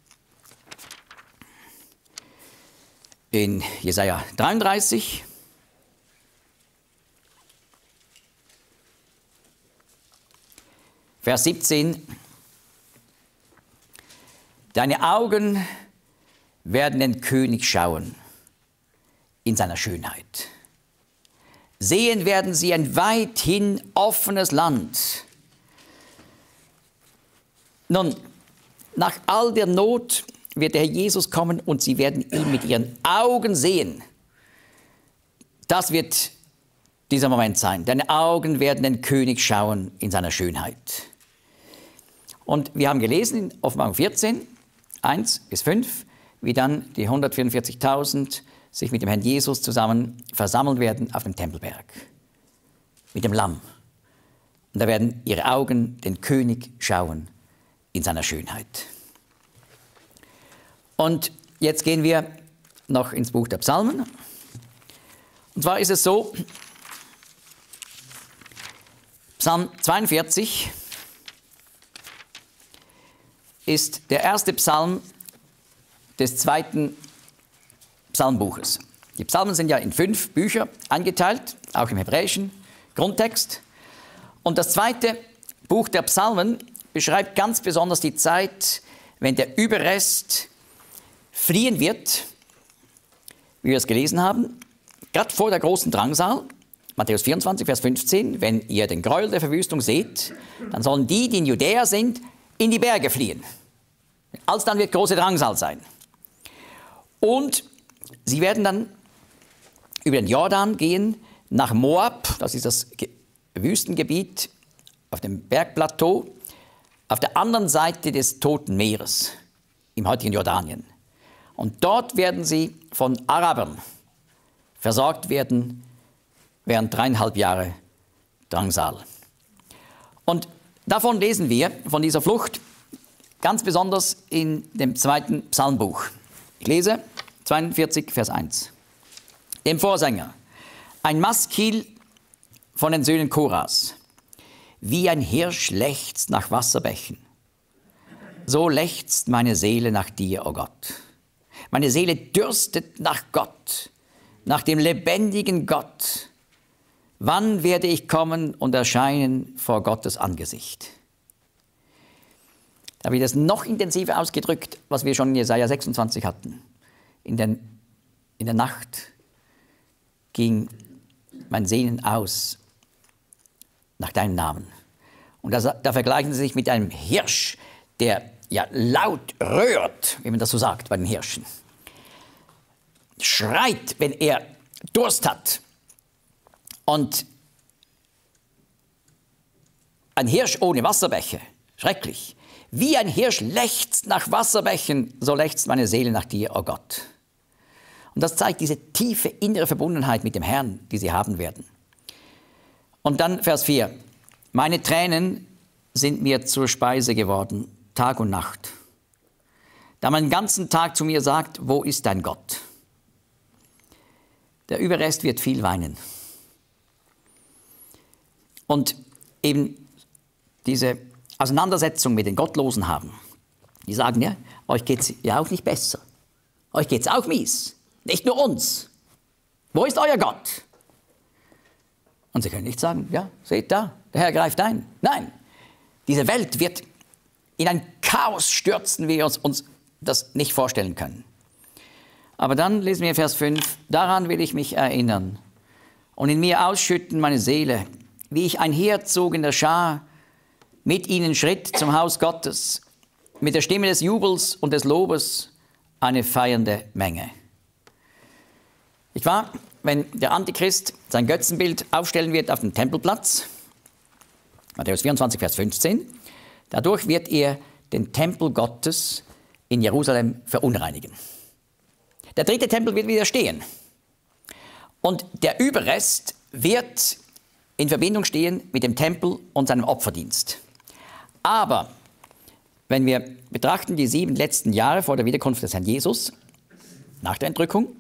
in Jesaja 33. Vers 17. Deine Augen werden den König schauen in seiner Schönheit. Sehen werden sie ein weithin offenes Land. Nun, nach all der Not wird der Herr Jesus kommen und sie werden ihn mit ihren Augen sehen. Das wird dieser Moment sein. Deine Augen werden den König schauen in seiner Schönheit. Und wir haben gelesen in Offenbarung 14, 1 bis 5, wie dann die 144.000 sich mit dem Herrn Jesus zusammen versammeln werden auf dem Tempelberg. Mit dem Lamm. Und da werden ihre Augen den König schauen in seiner Schönheit. Und jetzt gehen wir noch ins Buch der Psalmen. Und zwar ist es so, Psalm 42 ist der erste Psalm des zweiten Psalmbuches. Die Psalmen sind ja in 5 Bücher eingeteilt, auch im hebräischen Grundtext. Und das zweite Buch der Psalmen beschreibt ganz besonders die Zeit, wenn der Überrest fliehen wird, wie wir es gelesen haben, gerade vor der großen Drangsal, Matthäus 24, Vers 15, wenn ihr den Gräuel der Verwüstung seht, dann sollen die in Judäa sind, in die Berge fliehen. Alsdann wird große Drangsal sein. Und sie werden dann über den Jordan gehen, nach Moab, das ist das Wüstengebiet auf dem Bergplateau, auf der anderen Seite des Toten Meeres, im heutigen Jordanien. Und dort werden sie von Arabern versorgt werden, während 3,5 Jahre Drangsal. Und davon lesen wir, von dieser Flucht, ganz besonders in dem zweiten Psalmbuch. Ich lese 42, Vers 1. Dem Vorsänger, ein Maskil von den Söhnen Koras, wie ein Hirsch lechzt nach Wasserbächen. So lechzt meine Seele nach dir, o Gott. Meine Seele dürstet nach Gott, nach dem lebendigen Gott. Wann werde ich kommen und erscheinen vor Gottes Angesicht? Da wird es noch intensiver ausgedrückt, was wir schon in Jesaja 26 hatten. in der Nacht ging mein Sehnen aus nach deinem Namen. Und da vergleichen sie sich mit einem Hirsch, der ja laut röhrt, wie man das so sagt bei den Hirschen. Schreit, wenn er Durst hat. Und ein Hirsch ohne Wasserbäche, schrecklich. Wie ein Hirsch lechzt nach Wasserbächen, so lechzt meine Seele nach dir, oh Gott. Und das zeigt diese tiefe innere Verbundenheit mit dem Herrn, die sie haben werden. Und dann Vers 4. Meine Tränen sind mir zur Speise geworden, Tag und Nacht. Da man den ganzen Tag zu mir sagt, wo ist dein Gott? Der Überrest wird viel weinen. Und eben diese Auseinandersetzung mit den Gottlosen haben. Die sagen, ja, euch geht es ja auch nicht besser. Euch geht es auch mies. Nicht nur uns. Wo ist euer Gott? Und sie können nicht sagen, ja, seht da, der Herr greift ein. Nein, diese Welt wird in ein Chaos stürzen, wie wir uns das nicht vorstellen können. Aber dann lesen wir Vers 5, daran will ich mich erinnern und in mir ausschütten meine Seele, wie ich einherzog in der Schar, mit ihnen schritt zum Haus Gottes, mit der Stimme des Jubels und des Lobes eine feiernde Menge. Nicht wahr? Wenn der Antichrist sein Götzenbild aufstellen wird auf dem Tempelplatz, Matthäus 24, Vers 15, dadurch wird er den Tempel Gottes in Jerusalem verunreinigen. Der dritte Tempel wird wieder stehen. Und der Überrest wird in Verbindung stehen mit dem Tempel und seinem Opferdienst. Aber wenn wir betrachten die 7 letzten Jahre vor der Wiederkunft des Herrn Jesus, nach der Entrückung,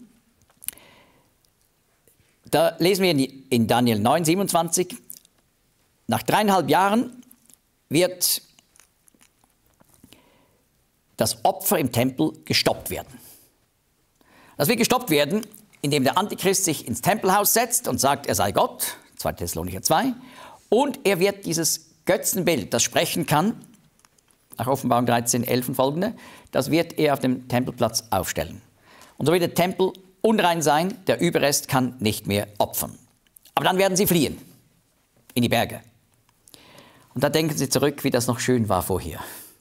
da lesen wir in Daniel 9, 27, nach 3,5 Jahren wird das Opfer im Tempel gestoppt werden. Das wird gestoppt werden, indem der Antichrist sich ins Tempelhaus setzt und sagt, er sei Gott, 2. Thessalonicher 2, und er wird dieses Götzenbild, das sprechen kann, nach Offenbarung 13, 11 und folgende, das wird er auf dem Tempelplatz aufstellen. Und so wird der Tempel unrein sein, der Überrest kann nicht mehr opfern. Aber dann werden sie fliehen in die Berge. Und da denken sie zurück, wie das noch schön war vorher.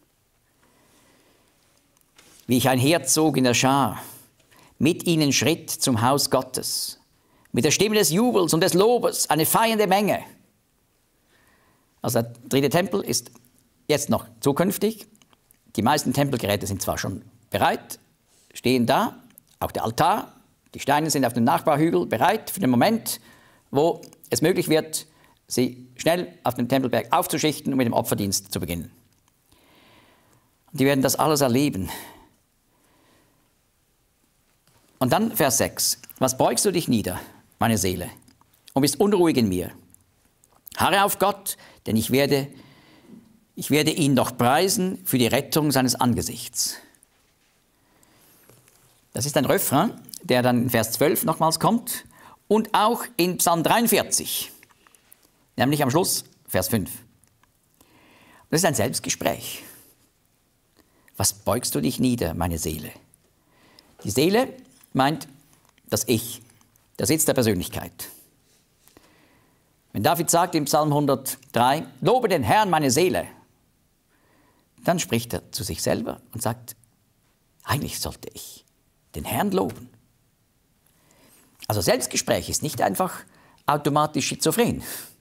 Wie ich einherzog in der Schar, mit ihnen schritt zum Haus Gottes, mit der Stimme des Jubels und des Lobes, eine feiernde Menge. Also der dritte Tempel ist jetzt noch zukünftig. Die meisten Tempelgeräte sind zwar schon bereit, stehen da, auch der Altar, die Steine sind auf dem Nachbarhügel bereit für den Moment, wo es möglich wird, sie schnell auf dem Tempelberg aufzuschichten und mit dem Opferdienst zu beginnen. Und die werden das alles erleben. Und dann Vers 6. Was beugst du dich nieder, meine Seele, und bist unruhig in mir? Harre auf Gott, denn ich werde ihn noch preisen für die Rettung seines Angesichts. Das ist ein Refrain, der dann in Vers 12 nochmals kommt und auch in Psalm 43, nämlich am Schluss, Vers 5. Das ist ein Selbstgespräch. Was beugst du dich nieder, meine Seele? Die Seele meint das Ich, der Sitz der Persönlichkeit. Wenn David sagt im Psalm 103, lobe den Herrn, meine Seele, dann spricht er zu sich selber und sagt, eigentlich sollte ich den Herrn loben. Also Selbstgespräch ist nicht einfach automatisch schizophren,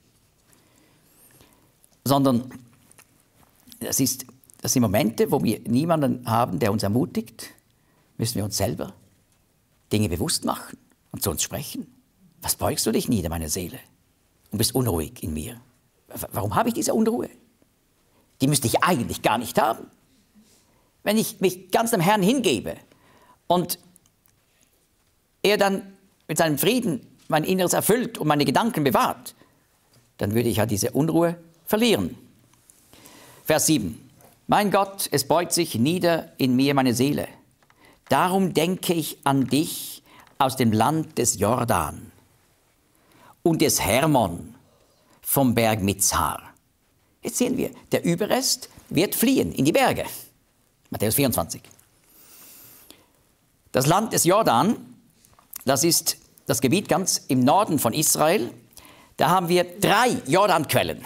sondern das sind Momente, wo wir niemanden haben, der uns ermutigt, müssen wir uns selber Dinge bewusst machen und zu uns sprechen. Was beugst du dich nieder, meine Seele, und bist unruhig in mir? Warum habe ich diese Unruhe? Die müsste ich eigentlich gar nicht haben. Wenn ich mich ganz dem Herrn hingebe und er dann mit seinem Frieden mein Inneres erfüllt und meine Gedanken bewahrt, dann würde ich ja diese Unruhe verlieren. Vers 7. Mein Gott, es beugt sich nieder in mir meine Seele. Darum denke ich an dich aus dem Land des Jordan und des Hermon vom Berg Mizhar. Jetzt sehen wir, der Überrest wird fliehen in die Berge. Matthäus 24. Das Land des Jordan, das ist das Gebiet ganz im Norden von Israel. Da haben wir 3 Jordanquellen.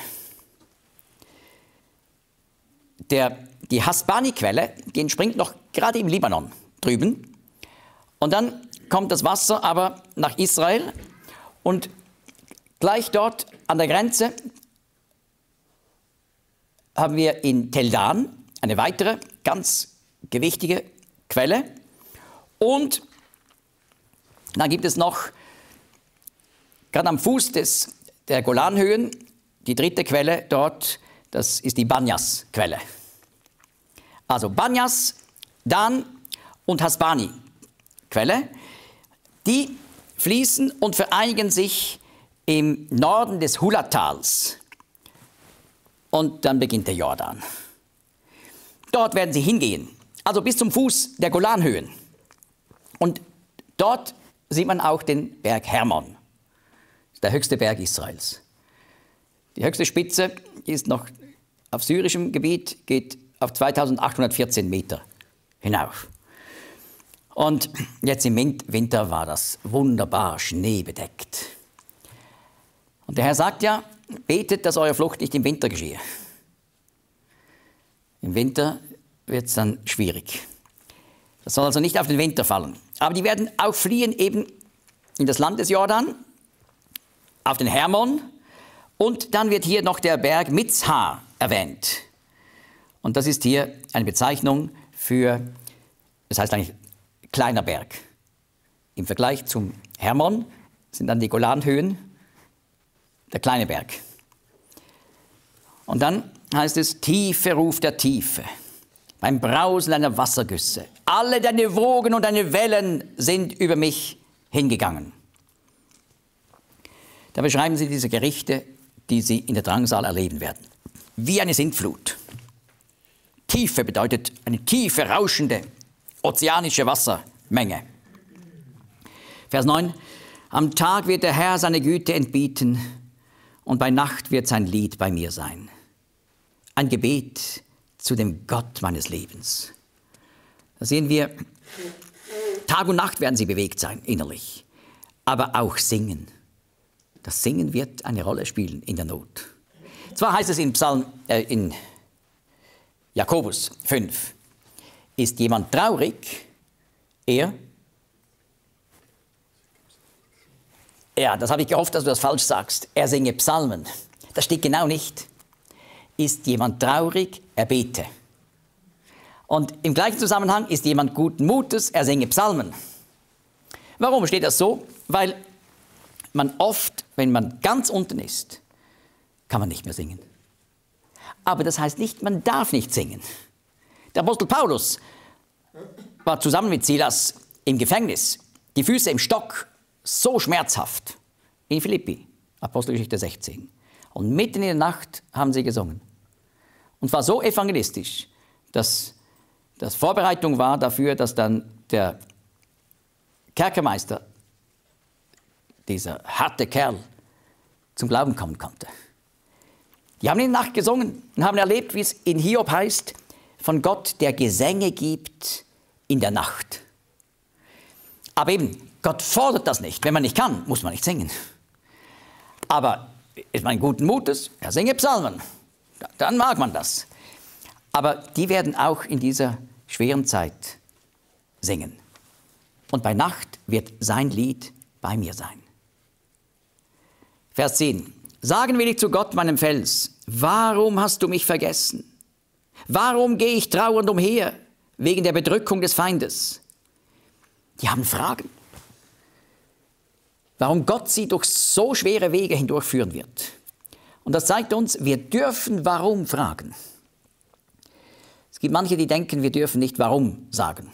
Die Hasbani-Quelle, die entspringt noch gerade im Libanon drüben. Und dann kommt das Wasser aber nach Israel und gleich dort an der Grenze haben wir in Tel Dan eine weitere ganz gewichtige Quelle. Und dann gibt es noch, gerade am Fuß der Golanhöhen, die 3. Quelle dort, das ist die Banyas-Quelle. Also Banyas, Dan und Hasbani-Quelle, die fließen und vereinigen sich im Norden des Hulatals. Und dann beginnt der Jordan. Dort werden sie hingehen, also bis zum Fuß der Golanhöhen. Und dort sieht man auch den Berg Hermon, der höchste Berg Israels. Die höchste Spitze ist noch auf syrischem Gebiet, geht auf 2814 Meter hinauf. Und jetzt im Winter war das wunderbar schneebedeckt. Und der Herr sagt ja, betet, dass eure Flucht nicht im Winter geschehe. Im Winter wird es dann schwierig. Das soll also nicht auf den Winter fallen. Aber die werden auch fliehen eben in das Land des Jordan, auf den Hermon. Und dann wird hier noch der Berg Mitzhar erwähnt. Und das ist hier eine Bezeichnung für, das heißt eigentlich kleiner Berg. Im Vergleich zum Hermon sind dann die Golanhöhen der kleine Berg. Und dann heißt es, Tiefe ruft der Tiefe, beim Brausen deiner Wassergüsse. Alle deine Wogen und deine Wellen sind über mich hingegangen. Da beschreiben sie diese Gerichte, die sie in der Drangsal erleben werden. Wie eine Sintflut. Tiefe bedeutet eine tiefe, rauschende, ozeanische Wassermenge. Vers 9. Am Tag wird der Herr seine Güte entbieten und bei Nacht wird sein Lied bei mir sein. Ein Gebet zu dem Gott meines Lebens. Da sehen wir, Tag und Nacht werden sie bewegt sein, innerlich. Aber auch singen. Das Singen wird eine Rolle spielen in der Not. Zwar heißt es in Jakobus 5, ist jemand traurig, das habe ich gehofft, dass du das falsch sagst, er singe Psalmen. Das steht genau nicht. Ist jemand traurig, er bete. Und im gleichen Zusammenhang ist jemand guten Mutes, er singe Psalmen. Warum steht das so? Weil man oft, wenn man ganz unten ist, kann man nicht mehr singen. Aber das heißt nicht, man darf nicht singen. Der Apostel Paulus war zusammen mit Silas im Gefängnis, die Füße im Stock, so schmerzhaft, in Philippi, Apostelgeschichte 16. Und mitten in der Nacht haben sie gesungen. Und war so evangelistisch, dass das Vorbereitung war dafür, dass dann der Kerkermeister, dieser harte Kerl, zum Glauben kommen konnte. Die haben in der Nacht gesungen und haben erlebt, wie es in Hiob heißt, von Gott, der Gesänge gibt in der Nacht. Aber eben, Gott fordert das nicht. Wenn man nicht kann, muss man nicht singen. Aber ist man guten Mutes, er singe Psalmen, dann mag man das. Aber die werden auch in dieser schweren Zeit singen. Und bei Nacht wird sein Lied bei mir sein. Vers 10. Sagen will ich zu Gott, meinem Fels, warum hast du mich vergessen? Warum gehe ich trauernd umher, wegen der Bedrückung des Feindes? Die haben Fragen. Warum Gott sie durch so schwere Wege hindurchführen wird. Und das zeigt uns, wir dürfen warum fragen. Es gibt manche, die denken, wir dürfen nicht warum sagen.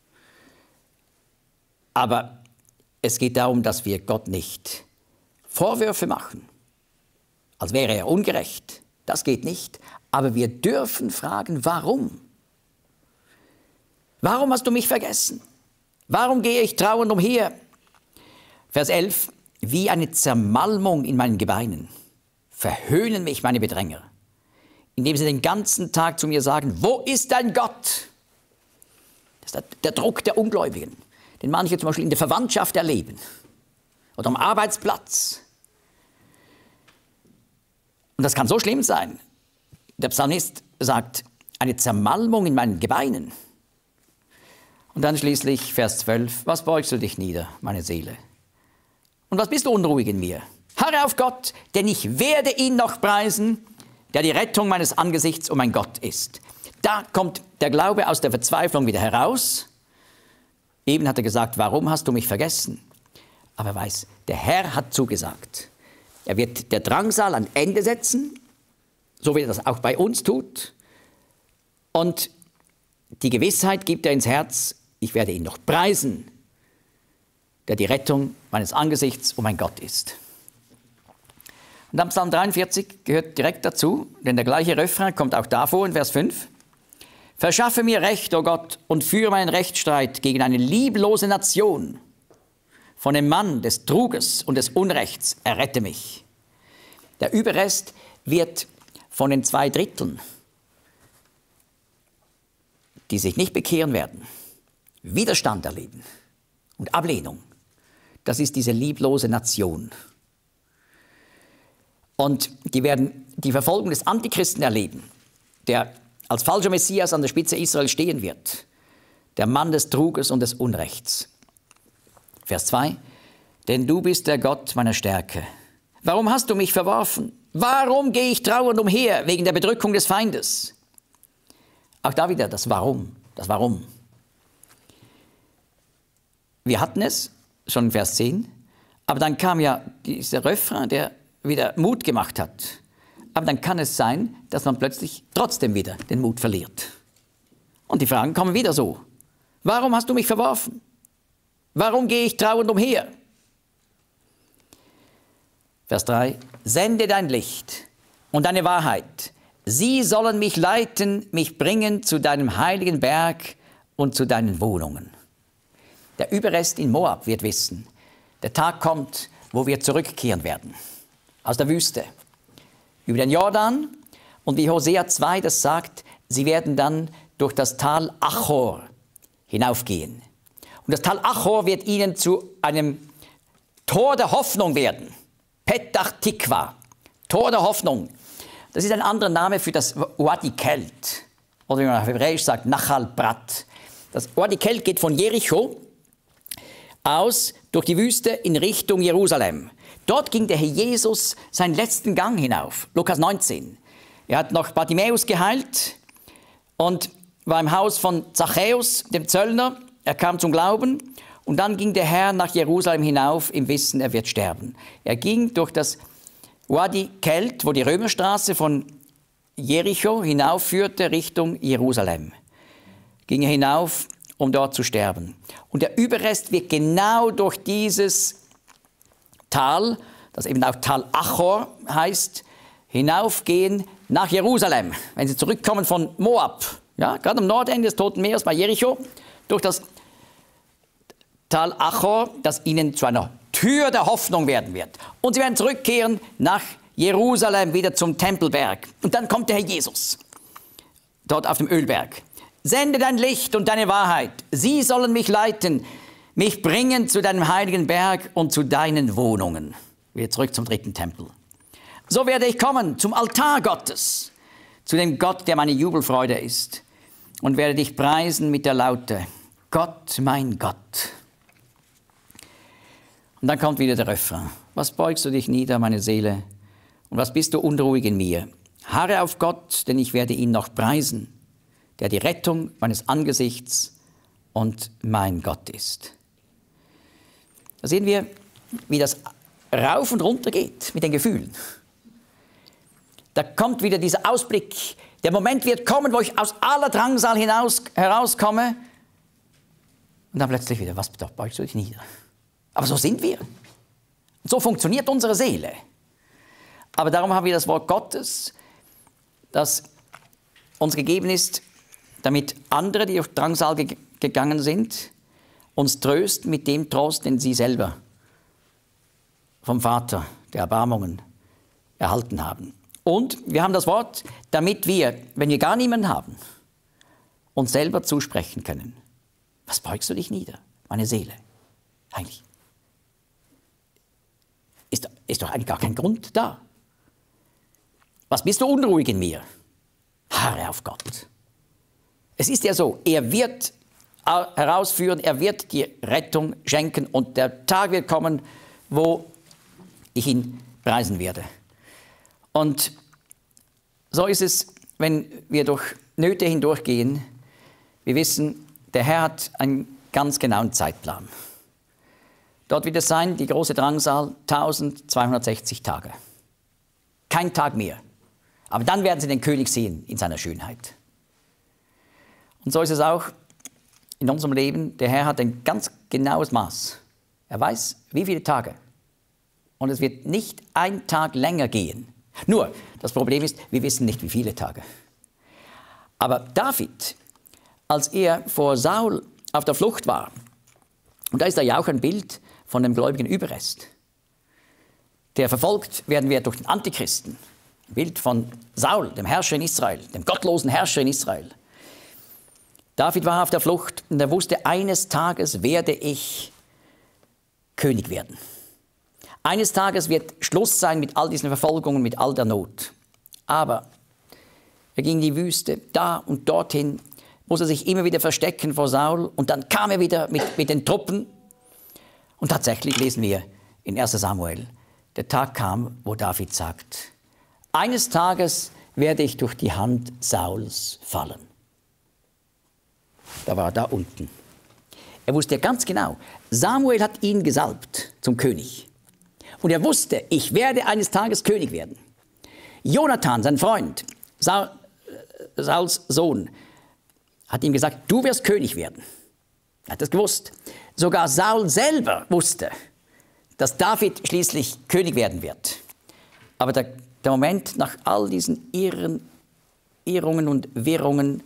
Aber es geht darum, dass wir Gott nicht Vorwürfe machen, als wäre er ungerecht. Das geht nicht. Aber wir dürfen fragen, warum? Warum hast du mich vergessen? Warum gehe ich trauernd umher? Vers 11. Wie eine Zermalmung in meinen Gebeinen verhöhnen mich meine Bedränger, indem sie den ganzen Tag zu mir sagen, wo ist dein Gott? Das ist der Druck der Ungläubigen. den manche zum Beispiel in der Verwandtschaft erleben oder am Arbeitsplatz. Und das kann so schlimm sein. Der Psalmist sagt, eine Zermalmung in meinen Gebeinen. Und dann schließlich Vers 12, was beugst du dich nieder, meine Seele? Und was bist du unruhig in mir? Harre auf Gott, denn ich werde ihn noch preisen, der die Rettung meines Angesichts und mein Gott ist. Da kommt der Glaube aus der Verzweiflung wieder heraus. Eben hat er gesagt, warum hast du mich vergessen? Aber er weiß, der Herr hat zugesagt. Er wird der Drangsal ein Ende setzen, so wie er das auch bei uns tut. Und die Gewissheit gibt er ins Herz, ich werde ihn noch preisen, der die Rettung meines Angesichts und mein Gott ist. Und dann Psalm 43 gehört direkt dazu, denn der gleiche Refrain kommt auch davor in Vers 5. Verschaffe mir Recht, o Gott, und führe meinen Rechtsstreit gegen eine lieblose Nation. Von dem Mann des Truges und des Unrechts errette mich. Der Überrest wird von den 2/3, die sich nicht bekehren werden, Widerstand erleben und Ablehnung. Das ist diese lieblose Nation. Und die werden die Verfolgung des Antichristen erleben, der als falscher Messias an der Spitze Israel stehen wird. Der Mann des Truges und des Unrechts. Vers 2. Denn du bist der Gott meiner Stärke. Warum hast du mich verworfen? Warum gehe ich trauernd umher wegen der Bedrückung des Feindes? Auch da wieder das Warum. Das Warum. Wir hatten es schon in Vers 10, aber dann kam ja dieser Refrain, der wieder Mut gemacht hat. Aber dann kann es sein, dass man plötzlich trotzdem wieder den Mut verliert. Und die Fragen kommen wieder so. Warum hast du mich verworfen? Warum gehe ich trauernd umher? Vers 3. Sende dein Licht und deine Wahrheit. Sie sollen mich leiten, mich bringen zu deinem heiligen Berg und zu deinen Wohnungen. Der Überrest in Moab wird wissen, der Tag kommt, wo wir zurückkehren werden. Aus der Wüste. Über den Jordan. Und wie Hosea 2 das sagt, sie werden dann durch das Tal Achor hinaufgehen. Und das Tal Achor wird ihnen zu einem Tor der Hoffnung werden. Petach Tikva, Tor der Hoffnung. Das ist ein anderer Name für das Wadi Kelt. Oder wie man auf Hebräisch sagt, Nachal Prat. Das Wadi Kelt geht von Jericho aus durch die Wüste in Richtung Jerusalem. Dort ging der Herr Jesus seinen letzten Gang hinauf. Lukas 19. Er hat noch Bartimäus geheilt und war im Haus von Zachäus, dem Zöllner. Er kam zum Glauben und dann ging der Herr nach Jerusalem hinauf im Wissen, er wird sterben. Er ging durch das Wadi Kelt, wo die Römerstraße von Jericho hinaufführte Richtung Jerusalem. Ging er hinauf, um dort zu sterben. Und der Überrest wird genau durch dieses Tal, das eben auch Tal Achor heißt, hinaufgehen nach Jerusalem. Wenn sie zurückkommen von Moab, ja, gerade am Nordende des Toten Meeres bei Jericho, durch das Tal Achor, das ihnen zu einer Tür der Hoffnung werden wird. Und sie werden zurückkehren nach Jerusalem, wieder zum Tempelberg. Und dann kommt der Herr Jesus, dort auf dem Ölberg. Sende dein Licht und deine Wahrheit. Sie sollen mich leiten, mich bringen zu deinem heiligen Berg und zu deinen Wohnungen. Wieder zurück zum 3. Tempel. So werde ich kommen zum Altar Gottes, zu dem Gott, der meine Jubelfreude ist, und werde dich preisen mit der Laute, Gott, mein Gott. Und dann kommt wieder der Refrain. Was beugst du dich nieder, meine Seele, und was bist du unruhig in mir? Harre auf Gott, denn ich werde ihn noch preisen, der die Rettung meines Angesichts und mein Gott ist. Da sehen wir, wie das rauf und runter geht mit den Gefühlen. Da kommt wieder dieser Ausblick. Der Moment wird kommen, wo ich aus aller Drangsal herauskomme. Und dann plötzlich wieder, was beugst du dich nieder? Aber so sind wir. Und so funktioniert unsere Seele. Aber darum haben wir das Wort Gottes, das uns gegeben ist, damit andere, die durch Drangsal gegangen sind, uns trösten mit dem Trost, den sie selber vom Vater der Erbarmungen erhalten haben. Und wir haben das Wort, damit wir, wenn wir gar niemanden haben, uns selber zusprechen können. Was beugst du dich nieder, meine Seele? Eigentlich. Ist doch eigentlich gar kein Grund da. Was bist du unruhig in mir? Harre auf Gott. Es ist ja so, er wird herausführen, er wird die Rettung schenken und der Tag wird kommen, wo ich ihn preisen werde. Und so ist es, wenn wir durch Nöte hindurchgehen. Wir wissen, der Herr hat einen ganz genauen Zeitplan. Dort wird es sein, die große Drangsal, 1260 Tage. Kein Tag mehr. Aber dann werden sie den König sehen in seiner Schönheit. Und so ist es auch in unserem Leben. Der Herr hat ein ganz genaues Maß. Er weiß, wie viele Tage. Und es wird nicht ein Tag länger gehen. Nur, das Problem ist, wir wissen nicht, wie viele Tage. Aber David, als er vor Saul auf der Flucht war, und da ist da ja auch ein Bild von dem gläubigen Überrest, der verfolgt werden wir durch den Antichristen. Ein Bild von Saul, dem Herrscher in Israel, dem gottlosen Herrscher in Israel. David war auf der Flucht und er wusste, eines Tages werde ich König werden. Eines Tages wird Schluss sein mit all diesen Verfolgungen, mit all der Not. Aber er ging in die Wüste, da und dorthin, muss er sich immer wieder verstecken vor Saul. Und dann kam er wieder mit den Truppen. Und tatsächlich lesen wir in 1 Samuel, der Tag kam, wo David sagt, eines Tages werde ich durch die Hand Sauls fallen. Da war er da unten. Er wusste ganz genau, Samuel hat ihn gesalbt zum König. Und er wusste, ich werde eines Tages König werden. Jonathan, sein Freund, Sauls Sohn, hat ihm gesagt, du wirst König werden. Er hat das gewusst. Sogar Saul selber wusste, dass David schließlich König werden wird. Aber der Moment nach all diesen Irrungen und Wirrungen,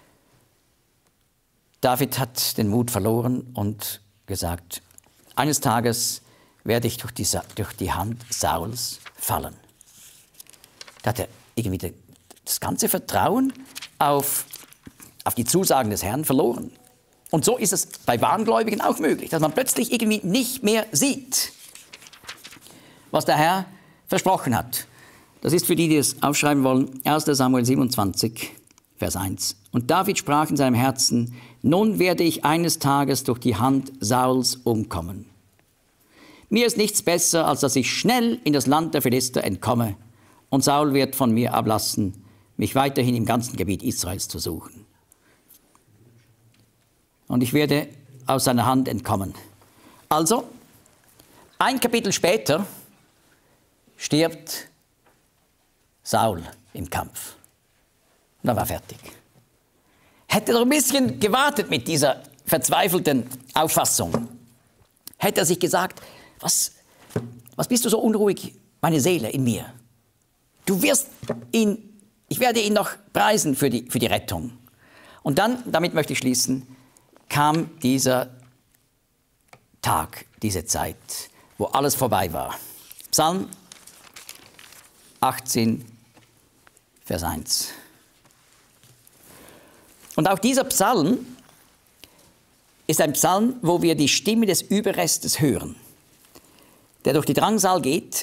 David hat den Mut verloren und gesagt, eines Tages werde ich durch die Hand Sauls fallen. Da hat er irgendwie das ganze Vertrauen auf die Zusagen des Herrn verloren. Und so ist es bei Wahngläubigen auch möglich, dass man plötzlich irgendwie nicht mehr sieht, was der Herr versprochen hat. Das ist für die, die es aufschreiben wollen, 1 Samuel 27, Vers 1. Und David sprach in seinem Herzen, nun werde ich eines Tages durch die Hand Sauls umkommen. Mir ist nichts besser, als dass ich schnell in das Land der Philister entkomme und Saul wird von mir ablassen, mich weiterhin im ganzen Gebiet Israels zu suchen. Und ich werde aus seiner Hand entkommen. Also, ein Kapitel später stirbt Saul im Kampf. Und dann war fertig. Hätte er doch ein bisschen gewartet mit dieser verzweifelten Auffassung. Hätte er sich gesagt, was bist du so unruhig, meine Seele in mir? Ich werde ihn noch preisen für die Rettung. Und dann, damit möchte ich schließen, kam dieser Tag, diese Zeit, wo alles vorbei war. Psalm 18, Vers 1. Und auch dieser Psalm ist ein Psalm, wo wir die Stimme des Überrestes hören, der durch die Drangsal geht.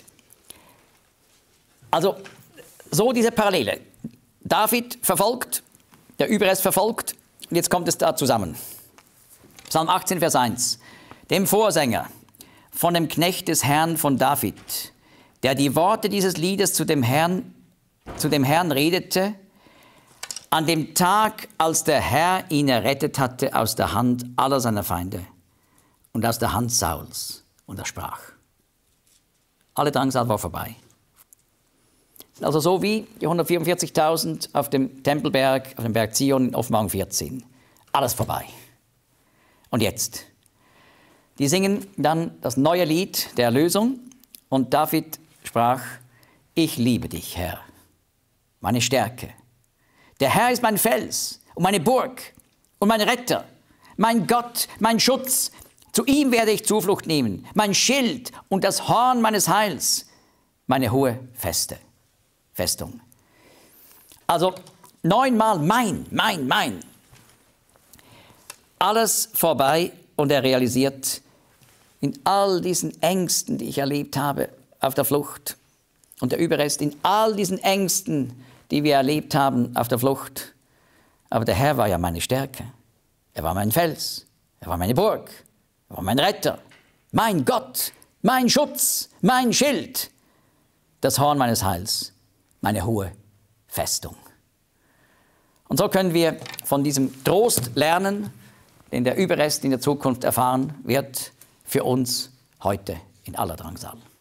Also so diese Parallele. David verfolgt, der Überrest verfolgt, und jetzt kommt es da zusammen. Psalm 18, Vers 1. Dem Vorsänger von dem Knecht des Herrn von David, der die Worte dieses Liedes zu dem Herrn redete, an dem Tag, als der Herr ihn errettet hatte aus der Hand aller seiner Feinde und aus der Hand Sauls. Und er sprach. Alle Drangsal war vorbei. Also so wie die 144.000 auf dem Tempelberg, auf dem Berg Zion in Offenbarung 14. Alles vorbei. Und jetzt? Die singen dann das neue Lied der Erlösung und David sprach, ich liebe dich, Herr, meine Stärke. Der Herr ist mein Fels und meine Burg und mein Retter, mein Gott, mein Schutz. Zu ihm werde ich Zuflucht nehmen, mein Schild und das Horn meines Heils, meine hohe Festung. Also 9-mal mein. Alles vorbei und er realisiert in all diesen Ängsten, die ich erlebt habe auf der Flucht, und der Überrest in all diesen Ängsten, die wir erlebt haben auf der Flucht. Aber der Herr war ja meine Stärke. Er war mein Fels. Er war meine Burg. Er war mein Retter. Mein Gott. Mein Schutz. Mein Schild. Das Horn meines Heils. Meine hohe Festung. Und so können wir von diesem Trost lernen, den der Überrest in der Zukunft erfahren wird, für uns heute in aller Drangsal.